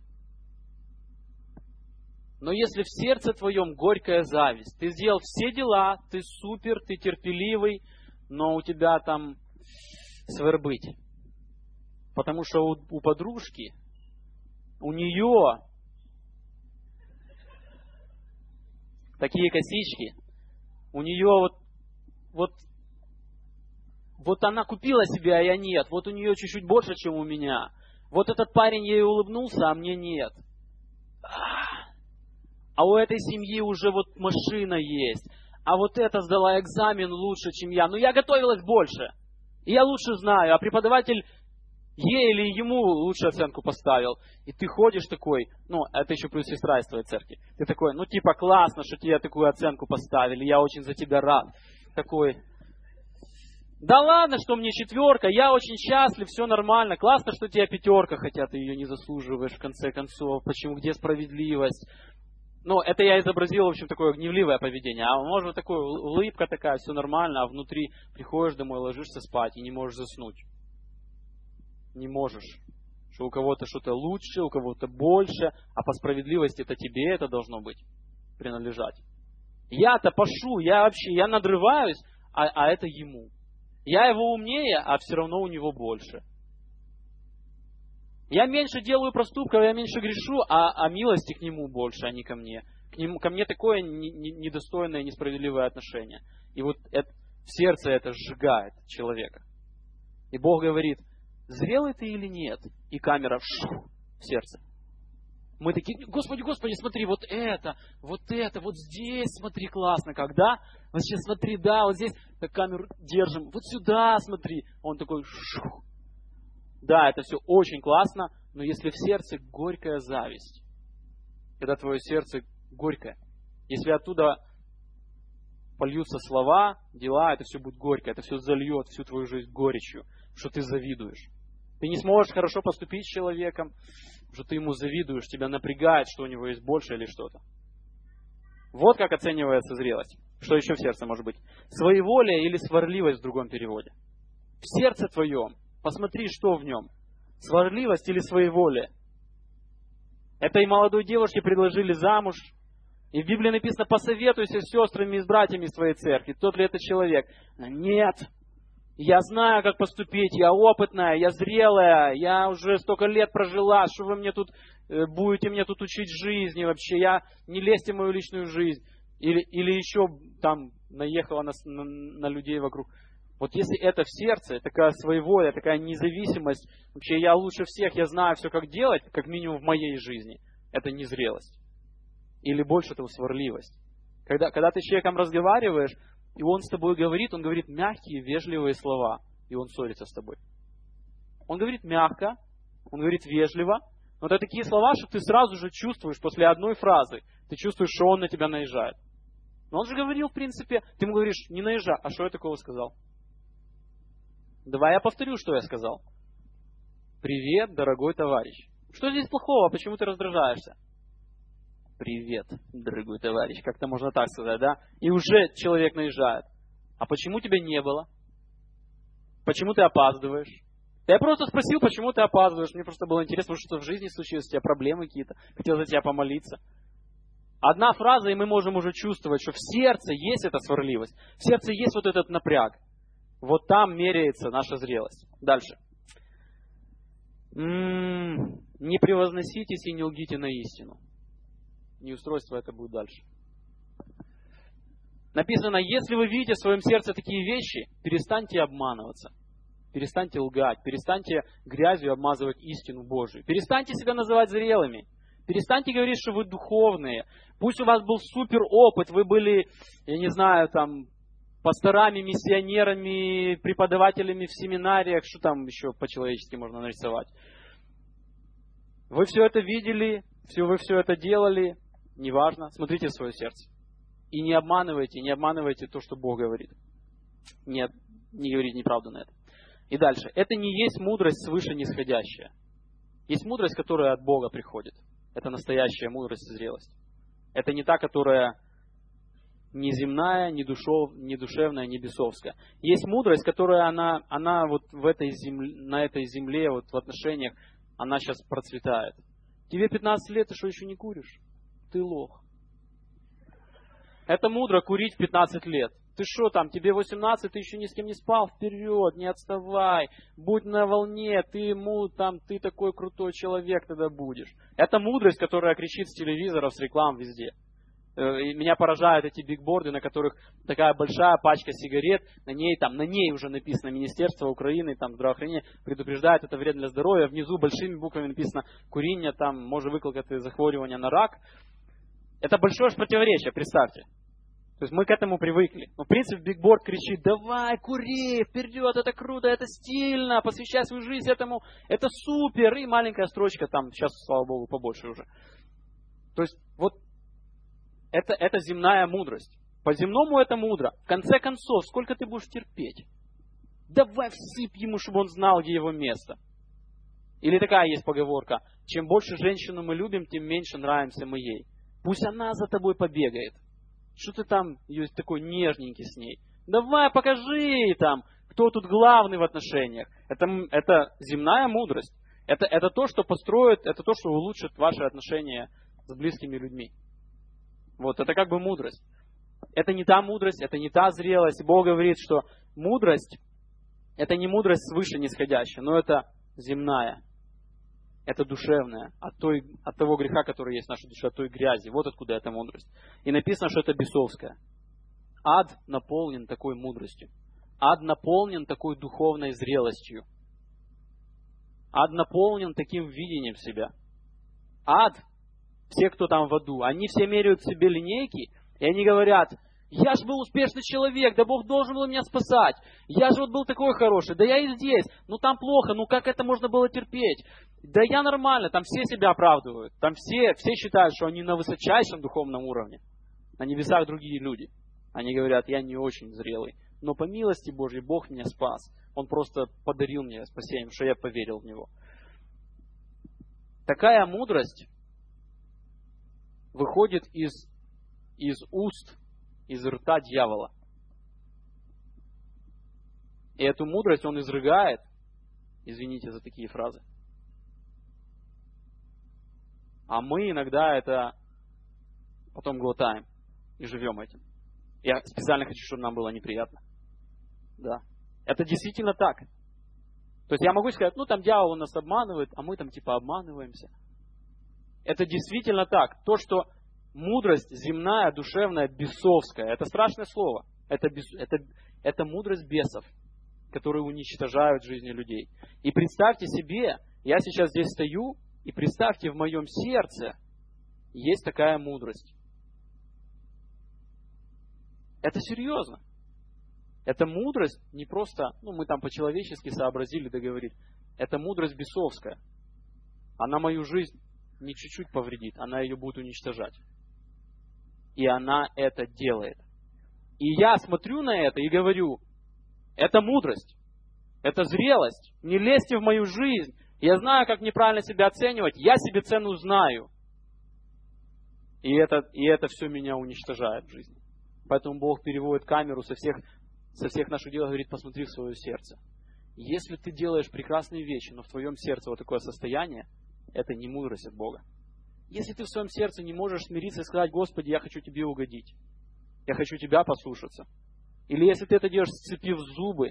Но если в сердце твоем горькая зависть, ты сделал все дела, ты супер, ты терпеливый, но у тебя там свербыть. Потому что у подружки, у нее такие косички, у нее вот она купила себе, а я нет. Вот у нее чуть-чуть больше, чем у меня. Вот этот парень ей улыбнулся, а мне нет. А у этой семьи уже вот машина есть. А вот эта сдала экзамен лучше, чем я. Но я готовилась больше. И я лучше знаю. А преподаватель ей или ему лучшую оценку поставил. И ты ходишь такой, это еще плюс сестра из твоей церкви. Ты такой, типа классно, что тебе такую оценку поставили. Я очень за тебя рад. Такой: да ладно, что мне 4, я очень счастлив, все нормально. Классно, что тебе 5, хотя ты ее не заслуживаешь в конце концов. Почему? Где справедливость? Это я изобразил, в общем, такое гневливое поведение. А может быть, такое, улыбка такая, все нормально, а внутри приходишь домой, ложишься спать и не можешь заснуть. Не можешь. Что у кого-то что-то лучше, у кого-то больше, а по справедливости это тебе это должно быть, принадлежать. Я-то пашу, я надрываюсь, а это ему. Я его умнее, а все равно у него больше. Я меньше делаю проступков, я меньше грешу, а милости к нему больше, а не ко мне. Ко мне такое недостойное, несправедливое отношение. И вот в сердце это сжигает человека. И Бог говорит: зрелый ты или нет? И камера в сердце. Мы такие: Господи, смотри, вот здесь, смотри, классно, когда? Вот сейчас смотри, да, вот здесь, так камеру держим, вот сюда смотри. Он такой: да, это все очень классно, но если в сердце горькая зависть, когда твое сердце горькое, если оттуда польются слова, дела, это все будет горько, это все зальет всю твою жизнь горечью, что ты завидуешь. Ты не сможешь хорошо поступить с человеком, что ты ему завидуешь, тебя напрягает, что у него есть больше или что-то. Вот как оценивается зрелость. Что еще в сердце может быть? Своеволие или сварливость в другом переводе. В сердце твоем посмотри, что в нем. Сварливость или своеволие. Этой молодой девушке предложили замуж. И в Библии написано: посоветуйся с сестрами и с братьями своей церкви. Тот ли это человек? Нет. Я знаю, как поступить. Я опытная, я зрелая. Я уже столько лет прожила. Что вы мне тут будете мне тут учить жизни вообще? Не лезьте в мою личную жизнь. Или еще там наехала на людей вокруг. Вот если это в сердце, такая своеволие, такая независимость, вообще я лучше всех, я знаю все, как делать, как минимум в моей жизни, это незрелость. Или больше того, сварливость. Когда ты с человеком разговариваешь, и он с тобой говорит, он говорит мягкие, вежливые слова, и он ссорится с тобой. Он говорит мягко, он говорит вежливо, но это такие слова, что ты сразу же чувствуешь после одной фразы, ты чувствуешь, что он на тебя наезжает. Но он же говорил, в принципе, ты ему говоришь: не наезжай, а что я такого сказал? Давай я повторю, что я сказал. Привет, дорогой товарищ. Что здесь плохого? Почему ты раздражаешься? Привет, дорогой товарищ. Как-то можно так сказать, да? И уже человек наезжает. А почему тебя не было? Почему ты опаздываешь? Я просто спросил, почему ты опаздываешь. Мне просто было интересно, что в жизни случилось, у тебя проблемы какие-то. Хотел за тебя помолиться. Одна фраза, и мы можем уже чувствовать, что в сердце есть эта сварливость. В сердце есть вот этот напряг. Вот там меряется наша зрелость. Дальше. Не превозноситесь и не лгите на истину. Неустройство это будет дальше. Написано, если вы видите в своем сердце такие вещи, перестаньте обманываться. Перестаньте лгать, перестаньте грязью обмазывать истину Божию. Перестаньте себя называть зрелыми. Перестаньте говорить, что вы духовные. Пусть у вас был супер опыт, вы были, я не знаю, там, пасторами, миссионерами, преподавателями в семинариях, что там еще по-человечески можно нарисовать. Вы все это видели, вы все это делали, неважно, смотрите в свое сердце. И не обманывайте то, что Бог говорит. Нет, не говорите неправду на это. И дальше. Это не есть мудрость свыше нисходящая. Есть мудрость, которая от Бога приходит. Это настоящая мудрость и зрелость. Это не та, которая не земная, не душевная, не бесовская. Есть мудрость, которая она вот на этой земле, вот в отношениях, она сейчас процветает. Тебе 15 лет, ты что, еще не куришь? Ты лох. Это мудро курить в 15 лет. Ты что там, тебе 18, ты еще ни с кем не спал? Вперед, не отставай, будь на волне, ты такой крутой человек тогда будешь. Это мудрость, которая кричит с телевизоров, с реклам везде. И меня поражают эти бигборды, на которых такая большая пачка сигарет, на ней уже написано Министерство Украины, здравоохранение, предупреждает, это вредно для здоровья, внизу большими буквами написано курение, может выкликать захворювание на рак. Это большое противоречие, представьте. То есть мы к этому привыкли. Но в принципе бигборд кричит, давай, кури, вперед, это круто, это стильно, посвящай свою жизнь этому, это супер. И маленькая строчка там, сейчас, слава Богу, побольше уже. То есть вот это земная мудрость. По-земному это мудро. В конце концов, сколько ты будешь терпеть? Давай всыпь ему, чтобы он знал, где его место. Или такая есть поговорка, чем больше женщину мы любим, тем меньше нравимся мы ей. Пусть она за тобой побегает. Что ты там есть такой нежненький с ней? Давай, покажи там, кто тут главный в отношениях. Это земная мудрость. Это то, что построит, это то, что улучшит ваши отношения с близкими людьми. Вот, это как бы мудрость. Это не та мудрость, это не та зрелость. Бог говорит, что мудрость, это не мудрость свыше нисходящая, но это земная. Это душевное, от того греха, который есть в нашей душе, от той грязи. Вот откуда эта мудрость. И написано, что это бесовская. Ад наполнен такой мудростью. Ад наполнен такой духовной зрелостью. Ад наполнен таким видением себя. Ад, все, кто там в аду, они все меряют себе линейки, и они говорят, я же был успешный человек, да Бог должен был меня спасать. Я же вот был такой хороший, да я и здесь. Ну там плохо, ну как это можно было терпеть? Да я нормально, там все себя оправдывают. Там все считают, что они на высочайшем духовном уровне. На небесах другие люди. Они говорят, я не очень зрелый. Но по милости Божьей Бог меня спас. Он просто подарил мне спасение, что я поверил в Него. Такая мудрость выходит из уст, из рта дьявола. И эту мудрость он изрыгает, извините за такие фразы. А мы иногда это потом глотаем и живем этим. Я специально хочу, чтобы нам было неприятно. Да. Это действительно так. То есть я могу сказать, там дьявол нас обманывает, а мы там обманываемся. Это действительно так. То, что мудрость земная, душевная, бесовская, это страшное слово. Это мудрость бесов, которые уничтожают жизни людей. И представьте себе, я сейчас здесь стою, и представьте, в моем сердце есть такая мудрость. Это серьезно. Эта мудрость не просто, мы там по-человечески сообразили договорить. Это мудрость бесовская. Она мою жизнь не чуть-чуть повредит, она ее будет уничтожать. И она это делает. И я смотрю на это и говорю, это мудрость, это зрелость. Не лезьте в мою жизнь. Я знаю, как неправильно себя оценивать, я себе цену знаю. И это все меня уничтожает в жизни. Поэтому Бог переводит камеру со всех наших дел и говорит, посмотри в свое сердце. Если ты делаешь прекрасные вещи, но в твоем сердце вот такое состояние, это не мудрость от Бога. Если ты в своем сердце не можешь смириться и сказать, Господи, я хочу Тебе угодить, я хочу Тебя послушаться. Или если ты это делаешь, сцепив зубы,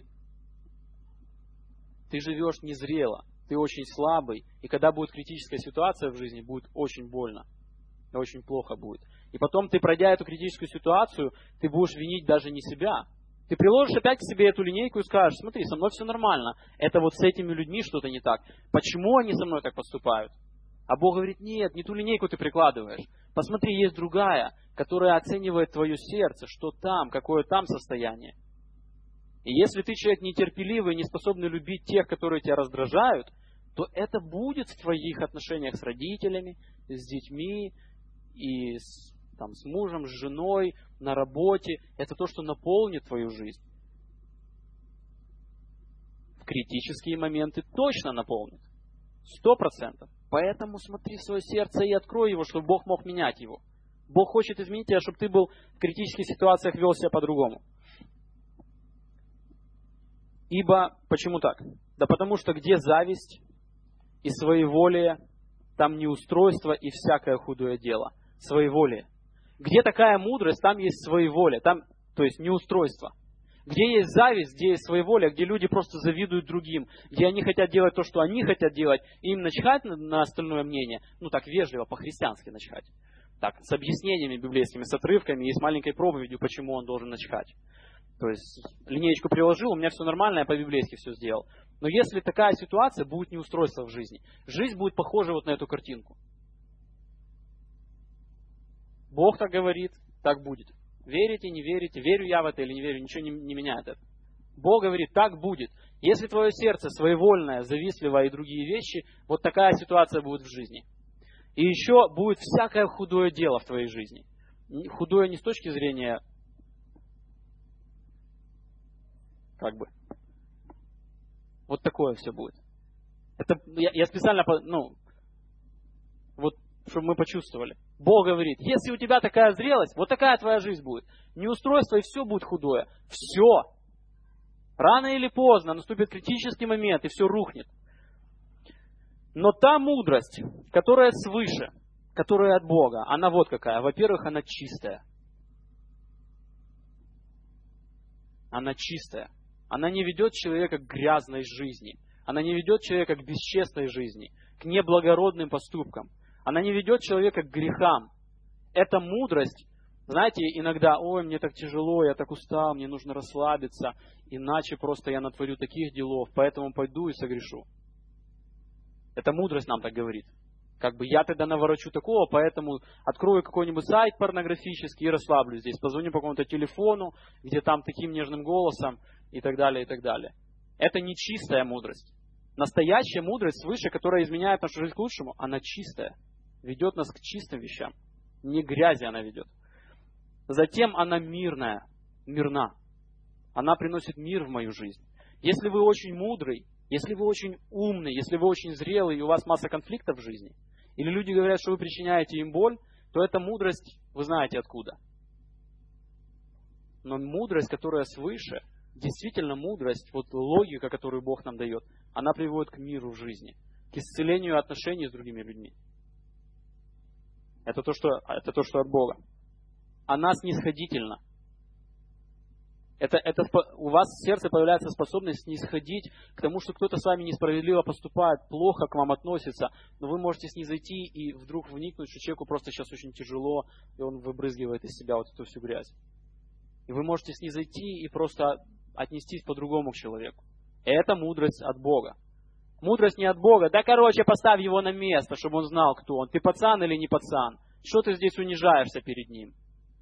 ты живешь незрело, ты очень слабый, и когда будет критическая ситуация в жизни, будет очень больно, и очень плохо будет. И потом ты, пройдя эту критическую ситуацию, ты будешь винить даже не себя. Ты приложишь опять к себе эту линейку и скажешь, смотри, со мной все нормально, это вот с этими людьми что-то не так. Почему они со мной так поступают? А Бог говорит, нет, не ту линейку ты прикладываешь. Посмотри, есть другая, которая оценивает твое сердце, что там, какое там состояние. И если ты человек нетерпеливый, не способный любить тех, которые тебя раздражают, то это будет в твоих отношениях с родителями, с детьми, и с мужем, с женой, на работе. Это то, что наполнит твою жизнь. В критические моменты точно наполнит. 100%. Поэтому смотри в свое сердце и открой его, чтобы Бог мог менять его. Бог хочет изменить тебя, чтобы ты был в критических ситуациях, вел себя по-другому. Ибо, почему так? Да потому что где зависть и своеволие, там неустройство и всякое худое дело. Своеволие. Где такая мудрость, там есть своеволие, то есть неустройство. Где есть зависть, где есть своеволие, где люди просто завидуют другим, где они хотят делать то, что они хотят делать, и им начхать на остальное мнение, так вежливо, по-христиански начхать. Так, с объяснениями библейскими, с отрывками и с маленькой проповедью, почему он должен начхать. То есть линеечку приложил, у меня все нормально, я по-библейски все сделал. Но если такая ситуация, будет неустройство в жизни. Жизнь будет похожа вот на эту картинку. Бог так говорит, так будет. Верите, не верите, верю я в это или не верю, ничего не меняет это. Бог говорит, так будет. Если твое сердце своевольное, завистливое и другие вещи, вот такая ситуация будет в жизни. И еще будет всякое худое дело в твоей жизни. Худое не с точки зрения, вот такое все будет. Это я специально, чтобы мы почувствовали. Бог говорит, если у тебя такая зрелость, вот такая твоя жизнь будет. Неустройство, и все будет худое. Все. Рано или поздно наступит критический момент, и все рухнет. Но та мудрость, которая свыше, которая от Бога, она вот какая. Во-первых, она чистая. Она чистая. Она не ведет человека к грязной жизни. Она не ведет человека к бесчестной жизни, к неблагородным поступкам. Она не ведет человека к грехам. Эта мудрость, знаете, иногда, ой, мне так тяжело, я так устал, мне нужно расслабиться, иначе просто я натворю таких делов, поэтому пойду и согрешу. Эта мудрость нам так говорит. Я тогда наворочу такого, поэтому открою какой-нибудь сайт порнографический и расслаблюсь здесь, позвоню по какому-то телефону, где там таким нежным голосом и так далее, и так далее. Это не чистая мудрость. Настоящая мудрость свыше, которая изменяет нашу жизнь к лучшему, она чистая. Ведет нас к чистым вещам. Не грязи она ведет. Затем она мирна. Она приносит мир в мою жизнь. Если вы очень мудрый, если вы очень умный, если вы очень зрелый, и у вас масса конфликтов в жизни, или люди говорят, что вы причиняете им боль, то эта мудрость, вы знаете откуда. Но мудрость, которая свыше, действительно мудрость, логика, которую Бог нам дает, она приводит к миру в жизни, к исцелению отношений с другими людьми. Это то, что от Бога. Она снисходительна. У вас в сердце появляется способность снисходить к тому, что кто-то с вами несправедливо поступает, плохо к вам относится, но вы можете снизойти и вдруг вникнуть, что человеку просто сейчас очень тяжело, и он выбрызгивает из себя эту всю грязь. И вы можете снизойти и просто отнестись по-другому к человеку. Это мудрость от Бога. Мудрость не от Бога. Поставь его на место, чтобы он знал, кто он. Ты пацан или не пацан? Что ты здесь унижаешься перед ним?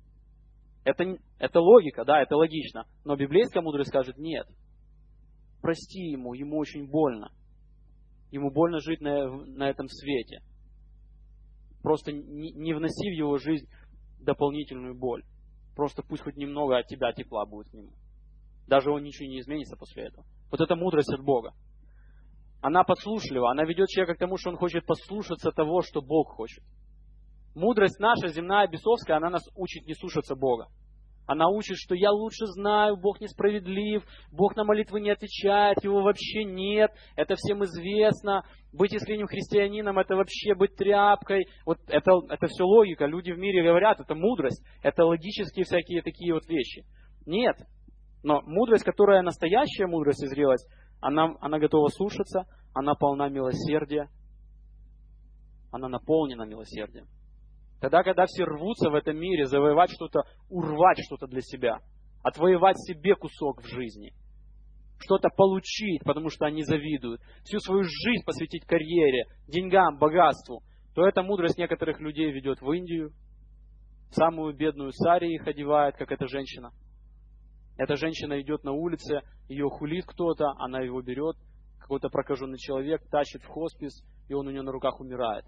Это логика, да, это логично. Но библейская мудрость скажет, нет. Прости ему очень больно. Ему больно жить на этом свете. Просто не вноси в его жизнь дополнительную боль. Просто пусть хоть немного от тебя тепла будет к нему. Даже он ничего не изменится после этого. Вот это мудрость от Бога. Она подслушлива, она ведет человека к тому, что он хочет послушаться того, что Бог хочет. Мудрость наша, земная, бесовская, она нас учит не слушаться Бога. Она учит, что я лучше знаю, Бог несправедлив, Бог на молитвы не отвечает, Его вообще нет, это всем известно. Быть искренним христианином – это вообще быть тряпкой. Вот это все логика. Люди в мире говорят, это мудрость, это логические всякие такие вот вещи. Нет. Но мудрость, которая настоящая мудрость и зрелость, она готова слушаться, она полна милосердия, она наполнена милосердием. Тогда, когда все рвутся в этом мире завоевать что-то, урвать что-то для себя, отвоевать себе кусок в жизни, что-то получить, потому что они завидуют, всю свою жизнь посвятить карьере, деньгам, богатству, то эта мудрость некоторых людей ведет в Индию, в самую бедную сари их одевает, как эта женщина. Эта женщина идет на улице, ее хулит кто-то, она его берет, какой-то прокаженный человек тащит в хоспис, и он у нее на руках умирает.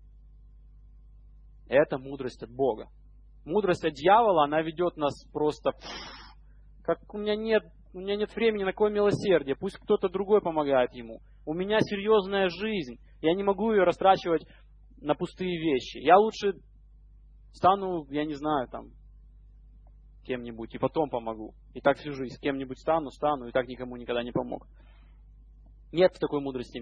Это мудрость от Бога. Мудрость от дьявола, она ведет нас просто, как у меня нет времени на какое милосердие, пусть кто-то другой помогает ему. У меня серьезная жизнь, я не могу ее растрачивать на пустые вещи. Я лучше стану, я не знаю, там, кем-нибудь, и потом помогу. И так всю жизнь, с кем-нибудь стану, и так никому никогда не помог. Нет в такой мудрости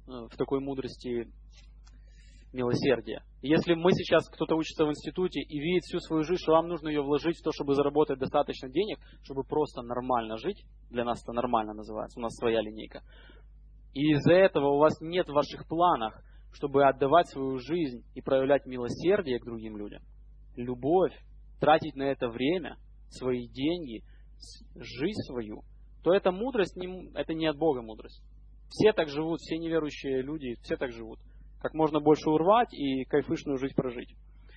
милосердия. Если мы сейчас, кто-то учится в институте и видит всю свою жизнь, что вам нужно ее вложить в то, чтобы заработать достаточно денег, чтобы просто нормально жить, для нас это нормально называется, у нас своя линейка. И из-за этого у вас нет в ваших планах, чтобы отдавать свою жизнь и проявлять милосердие к другим людям, любовь, тратить на это время, свои деньги, жизнь свою, то эта мудрость, это не от Бога мудрость. Все так живут, все неверующие люди, все так живут. Как можно больше урвать и кайфышную жизнь прожить.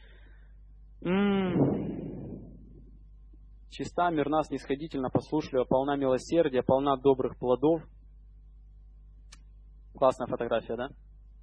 Чиста, мирна, снисходительна, послушлива, полна милосердия, полна добрых плодов. Классная фотография, да?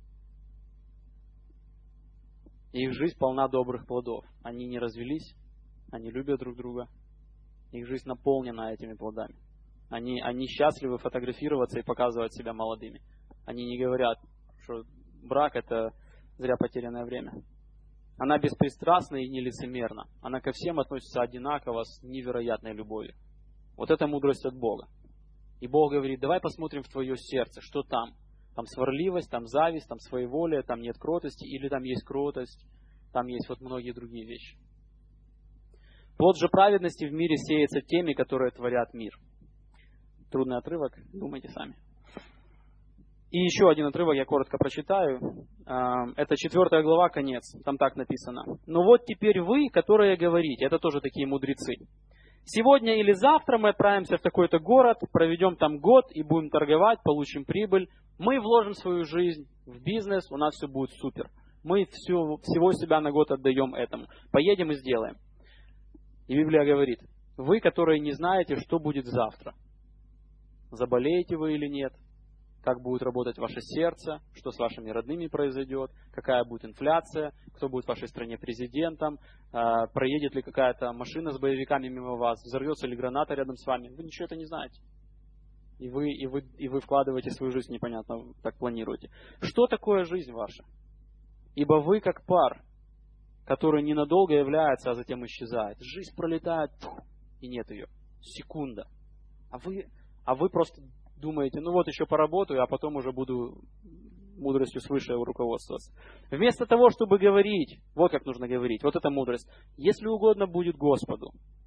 Их жизнь полна добрых плодов. Они не развелись, они любят друг друга. Их жизнь наполнена этими плодами. Они счастливы фотографироваться и показывать себя молодыми. Они не говорят, что брак – это зря потерянное время. Она беспристрастна и нелицемерна. Она ко всем относится одинаково, с невероятной любовью. Вот это мудрость от Бога. И Бог говорит, давай посмотрим в твое сердце, что там. Там сварливость, там зависть, там своеволие, там нет кротости, или там есть кротость, там есть вот многие другие вещи. Плод же праведности в мире сеется теми, которые творят мир. Трудный отрывок, думайте сами. И еще один отрывок я коротко прочитаю. Это 4 глава, конец. Там так написано. «Но вот теперь вы, которые говорите», это тоже такие мудрецы. «Сегодня или завтра мы отправимся в такой-то город, проведем там год и будем торговать, получим прибыль. Мы вложим свою жизнь в бизнес, у нас все будет супер. Мы всего себя на год отдаем этому. Поедем и сделаем». И Библия говорит, вы, которые не знаете, что будет завтра. Заболеете вы или нет? Как будет работать ваше сердце, что с вашими родными произойдет, какая будет инфляция, кто будет в вашей стране президентом, проедет ли какая-то машина с боевиками мимо вас, взорвется ли граната рядом с вами. Вы ничего это не знаете. И вы вкладываете свою жизнь непонятно, так планируете. Что такое жизнь ваша? Ибо вы как пар, который ненадолго является, а затем исчезает. Жизнь пролетает, и нет ее. Секунда. А вы просто думаете, ну вот еще поработаю, а потом уже буду мудростью свыше руководствоваться. Вместо того, чтобы говорить, вот как нужно говорить, вот эта мудрость. Если угодно будет Господу,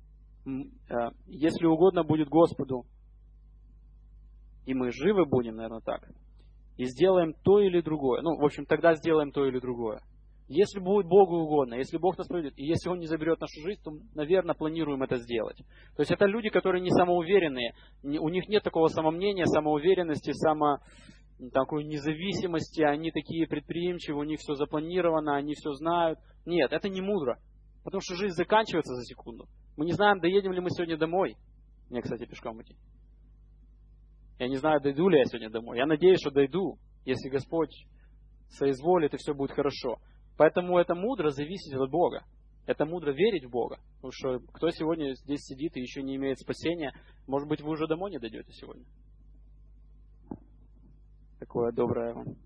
и мы живы будем, наверное, так, и сделаем то или другое. Ну, в общем, тогда сделаем то или другое. Если будет Богу угодно, если Бог нас проведет, и если Он не заберет нашу жизнь, то, наверное, планируем это сделать. То есть это люди, которые не самоуверенные, у них нет такого самомнения, самоуверенности, такой независимости, они такие предприимчивые, у них все запланировано, они все знают. Нет, это не мудро, потому что жизнь заканчивается за секунду. Мы не знаем, доедем ли мы сегодня домой. Мне, кстати, пешком идти. Я не знаю, дойду ли я сегодня домой. Я надеюсь, что дойду, если Господь соизволит, и все будет хорошо. Поэтому это мудро зависеть от Бога. Это мудро верить в Бога. Потому что кто сегодня здесь сидит и еще не имеет спасения, может быть, вы уже домой не дойдете сегодня. Такое доброе вам.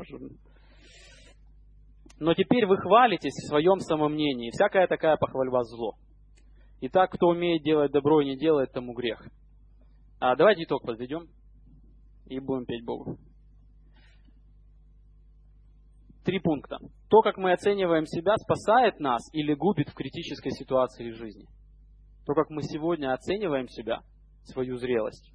Но теперь вы хвалитесь в своем самомнении. Всякая такая похвальба зло. Итак, кто умеет делать добро и не делает, тому грех. Давайте итог подведем и будем петь Богу. 3 пункта. То, как мы оцениваем себя, спасает нас или губит в критической ситуации жизни. То, как мы сегодня оцениваем себя, свою зрелость,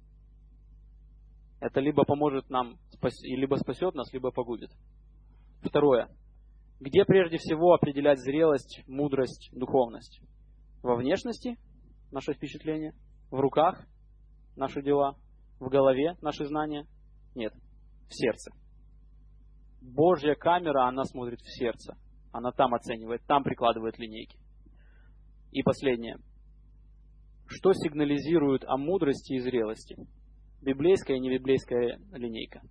это либо поможет нам, либо спасет нас, либо погубит. 2. Где прежде всего определять зрелость, мудрость, духовность? Во внешности наше впечатление, в руках наши дела, в голове наши знания? Нет, в сердце. Божья камера, она смотрит в сердце. Она там оценивает, там прикладывает линейки. И последнее. Что сигнализирует о мудрости и зрелости? Библейская и небиблейская линейка.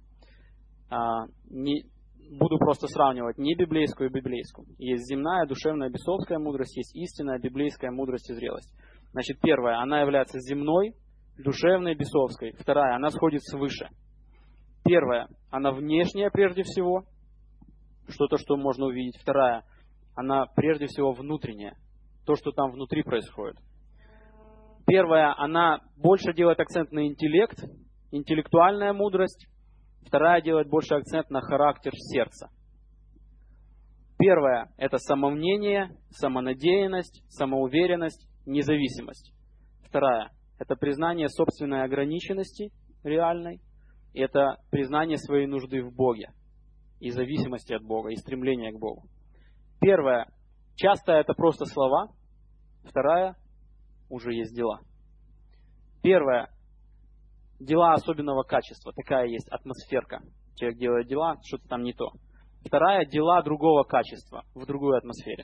Буду просто сравнивать не библейскую и библейскую. Есть земная, душевная, бесовская мудрость, есть истинная, библейская мудрость и зрелость. Значит, первая, она является земной, душевной, бесовской. Вторая, она сходит свыше. Первая, она внешняя прежде всего, что-то, что можно увидеть. Вторая, она прежде всего внутренняя, то, что там внутри происходит. Первая, она больше делает акцент на интеллект, интеллектуальная мудрость. Вторая делает больше акцент на характер сердца. Первая – это самомнение, самонадеянность, самоуверенность, независимость. Вторая – это признание собственной ограниченности реальной. И это признание своей нужды в Боге, и зависимости от Бога, и стремления к Богу. Первая – часто это просто слова. Вторая – уже есть дела. Первая – дела особенного качества. Такая есть атмосферка. Человек делает дела, что-то там не то. Вторая – дела другого качества, в другой атмосфере.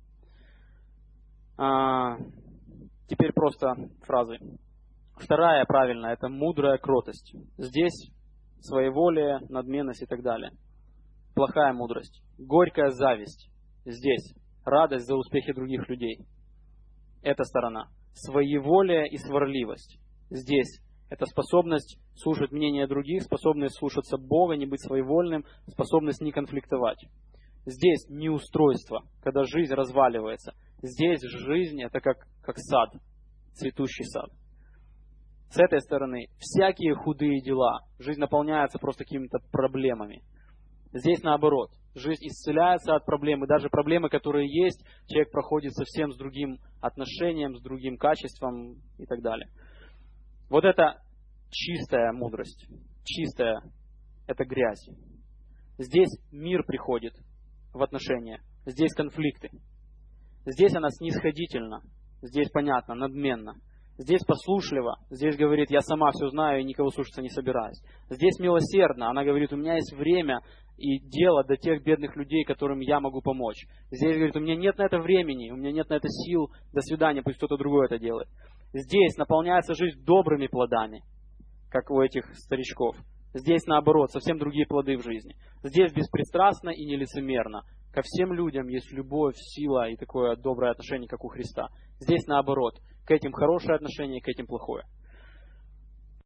Теперь просто фразы. Вторая, правильно, это мудрая кротость. Здесь своеволие, надменность и так далее. Плохая мудрость. Горькая зависть. Здесь радость за успехи других людей. Эта сторона. Своеволие и сварливость. Здесь это способность слушать мнение других, способность слушаться Бога, не быть своевольным, способность не конфликтовать. Здесь неустройство, когда жизнь разваливается. Здесь жизнь это как сад, цветущий сад. С этой стороны всякие худые дела. Жизнь наполняется просто какими-то проблемами. Здесь наоборот. Жизнь исцеляется от проблем. И даже проблемы, которые есть, человек проходит совсем с другим отношением, с другим качеством и так далее. Вот это чистая мудрость. Чистая – это грязь. Здесь мир приходит в отношения. Здесь конфликты. Здесь она снисходительна. Здесь понятно, надменно. Здесь послушливо. Здесь говорит, я сама все знаю и никого слушаться не собираюсь. Здесь милосердно. Она говорит, у меня есть время и дело до тех бедных людей, которым я могу помочь. Здесь говорит, у меня нет на это времени, у меня нет на это сил. До свидания, пусть кто-то другой это делает. Здесь наполняется жизнь добрыми плодами, как у этих старичков. Здесь, наоборот, совсем другие плоды в жизни. Здесь беспристрастно и нелицемерно. Ко всем людям есть любовь, сила и такое доброе отношение, как у Христа. Здесь, наоборот, к этим хорошее отношение, к этим плохое.